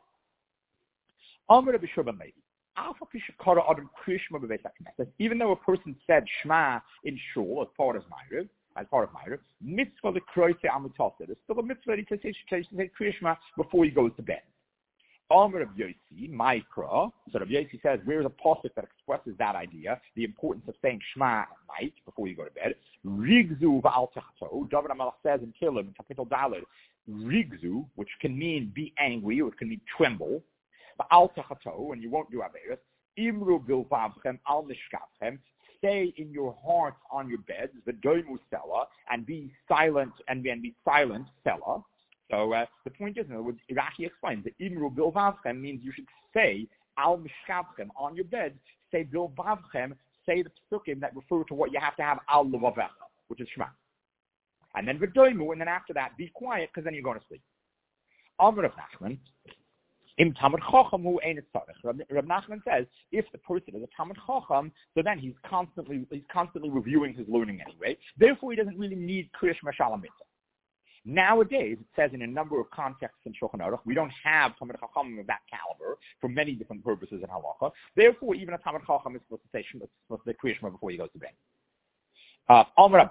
Okay. Even though a person said Shema in shul as part of Ma'ariv, as part of Ma'ariv, mitzvah the kroite amutasa. There's still a mitzvah to say Kriya Shema before he goes to bed. Amar of Yosi, Maikra, so Rav Yosi says, where's a pasuk that expresses that idea, the importance of saying Shema at night before you go to bed? Rigzu v'al techto, David HaMelech says in Tehillim, in Kapitel Daled, Rigzu, which can mean be angry, or it can mean tremble, v'al techto, and you won't do Averis, Imru bilvavchem al nishkavchem, stay in your heart on your beds, v'doimu sela, and be silent, and then be silent, sela. So uh, the point is, in other words, Rashi explains that Imru bilvavchem means you should say al mishkavchem on your bed. Say bilvavchem, say the psukim that refer to what you have to have al levavecha, which is Shema. And then v'doimu, and then after that, be quiet, because then you're going to sleep. Amar of Nachman, im Talmud Chacham hu ein tzarich. Reb Nachman says if the person is a Talmud Chacham, so then he's constantly he's constantly reviewing his learning anyway. Therefore, he doesn't really need Kriya Shema Shalom Mitzvah. Nowadays, it says in a number of contexts in Shulchan Aruch, we don't have Talmud Chacham of that caliber for many different purposes in Halacha. Therefore, even a Talmud Chacham is supposed to say, supposed to say Kriya Shema before he goes to bed. Uh, okay,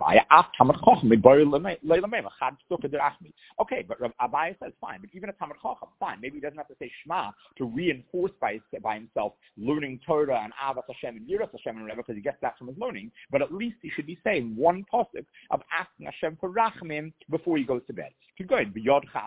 but Abaye says fine, but even a Talmud Chacham, fine. Maybe he doesn't have to say Shema to reinforce by, by himself learning Torah and Avas Hashem and Yiras Hashem and whatever, because he gets that from his learning. But at least he should be saying one pasuk of asking Hashem for Rachmim before he goes to bed. Keep going. Like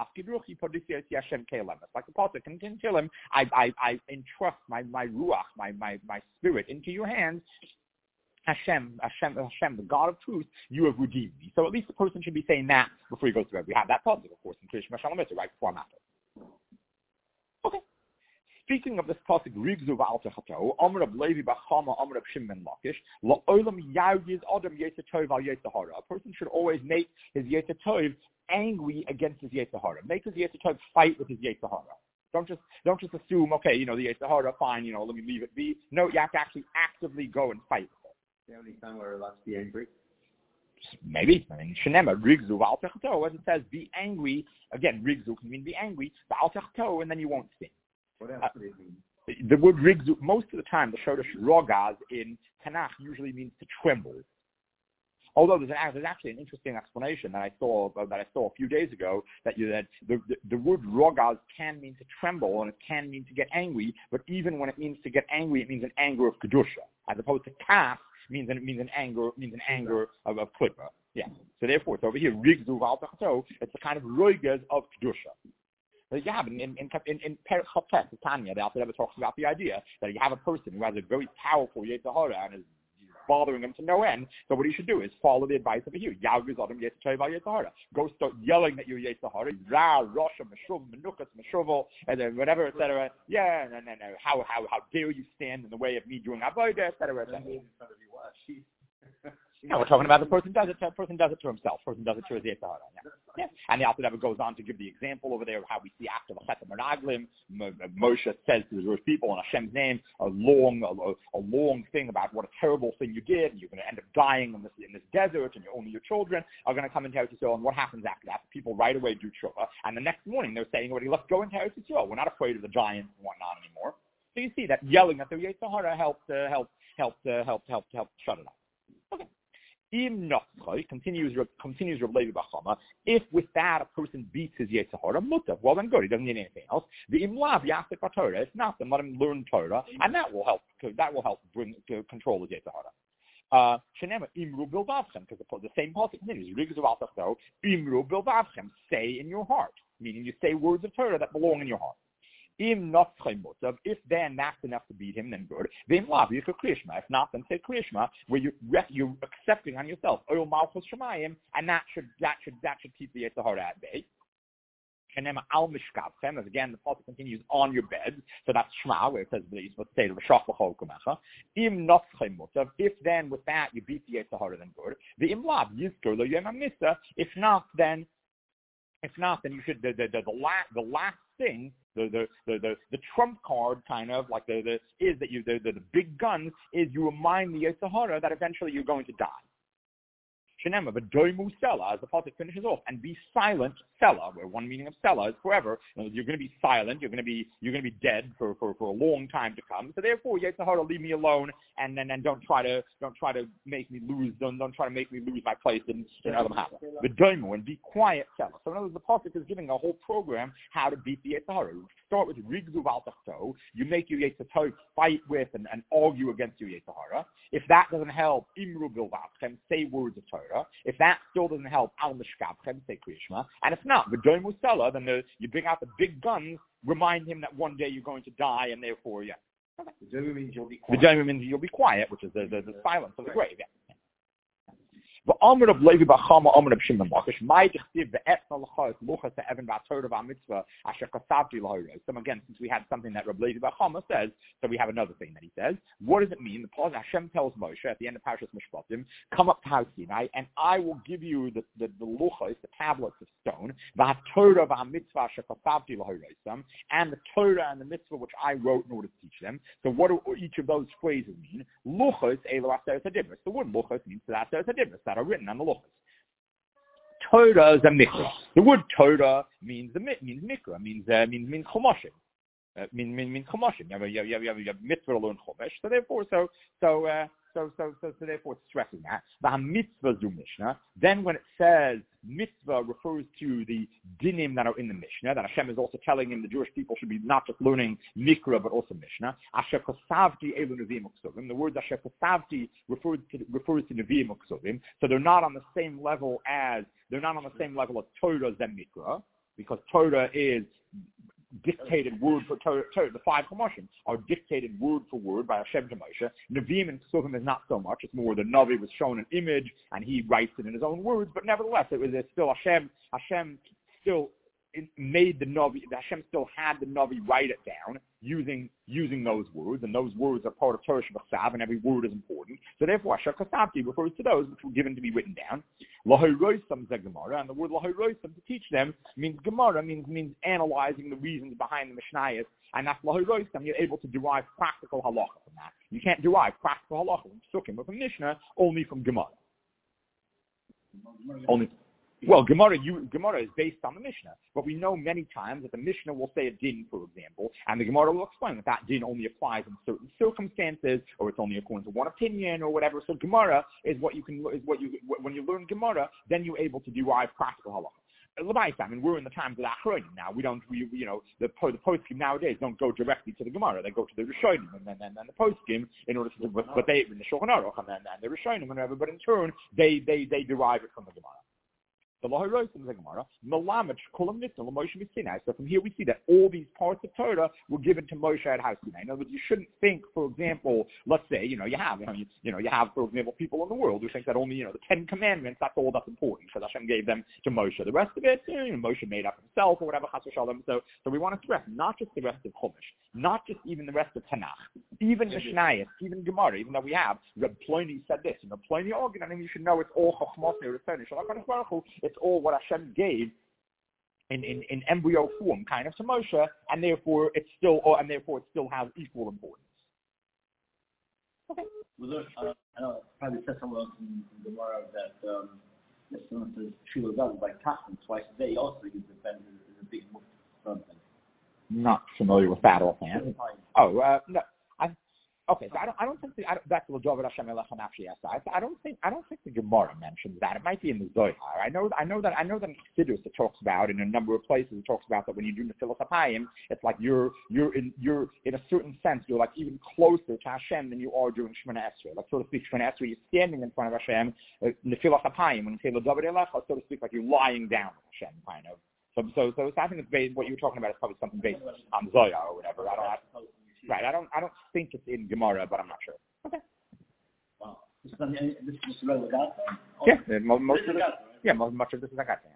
the pasuk can tell him, I, I, I entrust my, my ruach, my, my, my spirit into your hands. Hashem, Hashem, Hashem, the God of truth, you have redeemed me. So at least the person should be saying that before he goes to bed. We have that pasuk, of course, in Kriya Shema Shalom Mitzvah, right before and after. Okay. Speaking of this pasuk, Rigzu v'al techato, Amar of Levi b'chama, Amar of Shimon Lakish, la'olam yagiz adam yetzer tov al yetzer hara. A person should always make his yetzer tov angry against his yetzer hara. Make his yetzer tov fight with his yetzer hara. Don't just don't just assume, okay, you know, the yetzer hara, fine, you know, let me leave it be. No, you have to actually actively go and fight with it. The only time we're allowed to be angry? Maybe. I mean, Shenema, Rigzu, V'al Techto, as it says, be angry. Again, Rigzu can mean be angry, V'al Techto, and then you won't sin. What else uh, does it mean? The word Rigzu, most of the time, the Shodesh Rogaz in Tanakh usually means to tremble. Although there's, an, there's actually an interesting explanation that I saw uh, that I saw a few days ago that you that the, the, the word Rogaz can mean to tremble and it can mean to get angry, but even when it means to get angry, it means an anger of Kedusha, as opposed to Kaf, means an, means an anger means an anger of, of klippa. Yeah. So therefore, it's over here rigzu v'al techato. It's the kind of roigas of kedusha. So you have in in in in, in Perek Chafet, Tanya, the Alter Rebbe talks about the idea that you have a person who has a very powerful yetzer hara and is bothering him to no end. So what he should do is follow the advice over here. Yagiz adam yetzer tov al yetzer hara. Go start yelling at your yetzer hara. Ra, Rosha, Meshuv, Menukas, Meshuval, and then whatever, et cetera. Yeah, no, no, no. How how how dare you stand in the way of me doing avodah, et cetera, et cetera. No, we're talking about the person does it. The person does it to himself. The person does it to his yetzer hara. Yeah. Yeah. And the Alter Rebbe goes on to give the example over there of how we see after the Chet HaMeraglim, Moshe says to the Jewish people in Hashem's name a long, a, a long thing about what a terrible thing you did, and you're going to end up dying in this in this desert, and only your children are going to come into Eretz Yisrael. And what happens after that? People right away do tshuva, and the next morning they're saying, "Already, let's go into Eretz Yisrael. We're not afraid of the giants and whatnot anymore." So you see that yelling at the yetzer hara helped, uh, helped, helped, uh, helped, helped, helped shut it up. Okay. Im notzchoi, continues continues Reb Levi Bachama, if with that a person beats his yetzer hara, mutav, well then good, he doesn't need anything else. The imlav yasik Torah, if not, then let him learn Torah, and that will help. That will help bring to control his yetzer hara. Uh, imru bilvavchem, because the, the same pasuk continues. Rigzu al tachto, imru bilvavchem, say in your heart, meaning you say words of Torah that belong in your heart. Im not if then that's enough to beat him, then good. Then love you for Krishma. If not, then say Krishma, where you you're accepting on yourself. Oil malchus shemayim, and that should that should that should keep the Yetzer Hara at bay. Kenema al mishkavchem, as again the pasuk continues on your bed. So that's Shema, where it says the supposed to say the Shach l'chol kumecha. Im not if then with that you beat the Yetzer Hara, then good. The im lav yizkor lo yom hamisa. If not, then if not, then you should the the the, the last the last thing. The, the the the the trump card, kind of like the, the is that you the, the the big gun is you remind the Yetzer Hara that eventually you're going to die. Shenema, but doimu sela, as the pasuk finishes off, and be silent, sela, where one meaning of sela is forever. You're going to be silent. You're going to be you're going to be dead for, for, for a long time to come. So therefore, Yetzer Hara, leave me alone, and then and, and don't try to don't try to make me lose don't don't try to make me lose my place in in Olam Haba. But doimu, and be quiet, sela. So in other words, the pasuk is giving a whole program how to beat the Yetzer Hara. Start with rigzu val tachto. You make your Yetzer Hara fight with and, and argue against your Yetzer Hara. If that doesn't help, imru bilvavchem, say words of Torah. If that still doesn't help, al mishkavchem, say Krishma. And if not, v'doim musela, then the, you bring out the big guns, remind him that one day you're going to die, and therefore, yeah. Okay. V'doim means you'll be quiet. V'doim means you'll be quiet, which is the, the, the silence of the grave. Yeah. The Amr of Levi Bachama, Amr of Shimon Lakish, my dichtiv the etna l'chos luchas the Evan b'Torah v'Mitzvah asher kasavti l'horos. So again, since we had something that Rabbi Levi Bachama says, so we have another thing that he says. What does it mean? The Paul Hashem tells Moshe at the end of Parashas Mishpatim, come up to Har Sinai, and I will give you the the, the luchos, the tablets of stone, v'Torah v'Mitzvah asher kasavti l'horos, and the Torah and the Mitzvah which I wrote in order to teach them. So what do each of those phrases mean? Luchos elo aseres hadibros. The word luchos means that aseres hadibros that are written on the luchos. Torah is a mikra. The word Torah means the means mikra, means uh, means means chumashim. Uh, mean mean means chumashim. You have a, you have, you have, you have mitzvah to learn chumash. So therefore, so so uh, so so so so therefore, it's stressing that the mitzvah zu mishnah. Then when it says mitzvah refers to the dinim that are in the Mishnah, that Hashem is also telling him the Jewish people should be not just learning mikra but also Mishnah. Asher kosavti elu neviim uksuvim. The word asher kosavti refers to refers to neviim uksuvim. So they're not on the same level as they're not on the same level as Torah than mikra, because Torah is dictated word for Torah. Torah the five Chumashim are dictated word for word by Hashem to Moshe. Neviim and Ksuvim is not so much. It's more the Navi was shown an image and he writes it in his own words. But nevertheless, it was still Hashem. Hashem still made the Navi. Hashem still had the Navi write it down using using those words, and those words are part of Torah Shabbat, and every word is important. So therefore, Asher Kasavti refers to those which were given to be written down. Lahoirosam ze Gemara, and the word Lahoirosam to teach them means Gemara means means analyzing the reasons behind the Mishnayos, and that's Lahoirosam. You're able to derive practical halacha from that. You can't derive practical halacha from Sukkim or from Mishnah only from Gemara. Only. Well, Gemara, you, Gemara is based on the Mishnah, but we know many times that the Mishnah will say a din, for example, and the Gemara will explain that that din only applies in certain circumstances, or it's only according to one opinion, or whatever. So Gemara is what you can is what you when you learn Gemara, then you're able to derive practical halacha. I mean, we're in the times of the Achronim now. We don't, we, you know, the the poskim nowadays don't go directly to the Gemara. They go to the Rishonim and then and then the poskim in order to, but, but they in the Shulchan Aruch and then and the Rishonim and whatever. But in turn, they they they derive it from the Gemara. The Laharosim the Gemara, Malamach Kulam Nitzel Moshe Sinai. So from here we see that all these parts of Torah were given to Moshe at Har Sinai. In other words, you shouldn't think, for example, let's say, you know, you have, you know, you, you know, you have, for example, people in the world who think that only, you know, the Ten Commandments, that's all that's important, because Hashem gave them to Moshe. The rest of it, you know, Moshe made up himself or whatever, Chas v'Shalom. So, so we want to stress not just the rest of Chumash, not just even the rest of Tanakh, even Mishnayos, even Gemara, even though we have Reb Ploni said this, and Reb Ploni argued, and you should know it's all Chachmas Ne'eretoni Shalach HaKadosh Baruch Hu. It's all what Hashem gave in, in, in embryo form, kind of to Moshe, and therefore it's still, or, and therefore it still has equal importance. Okay. Was there, uh, I know, probably said somewhere else in the Gemara that um, if someone says Shula Gaz by Tachman twice a day, also you defend is a big move or something. Not familiar with that offhand. Oh, uh, no. I, Okay, so I don't, I don't think the, I don't, that's what David Hashem Elechem actually has. I don't think, I don't think the Gemara mentions that. It might be in the Zohar. I know, I know that, I know that in Chassidus it talks about, in a number of places it talks about that when you do Nefilas Apayim, it's like you're, you're in, you're in a certain sense, you're like even closer to Hashem than you are during Shemona Esrei. Like so to speak, Shemona Esrei, you're standing in front of Hashem. Uh, Nefilas Apayim, when you say David Elecha, so to speak, like you're lying down with Hashem, kind of. So, so, so I think it's based, what you're talking about is probably something based on Zohar or whatever. I don't have, right. I don't, I don't think it's in Gemara, but I'm not sure. Okay. Wow. This is, this is really what God Yeah, most of this, yeah, much of this is Agatha.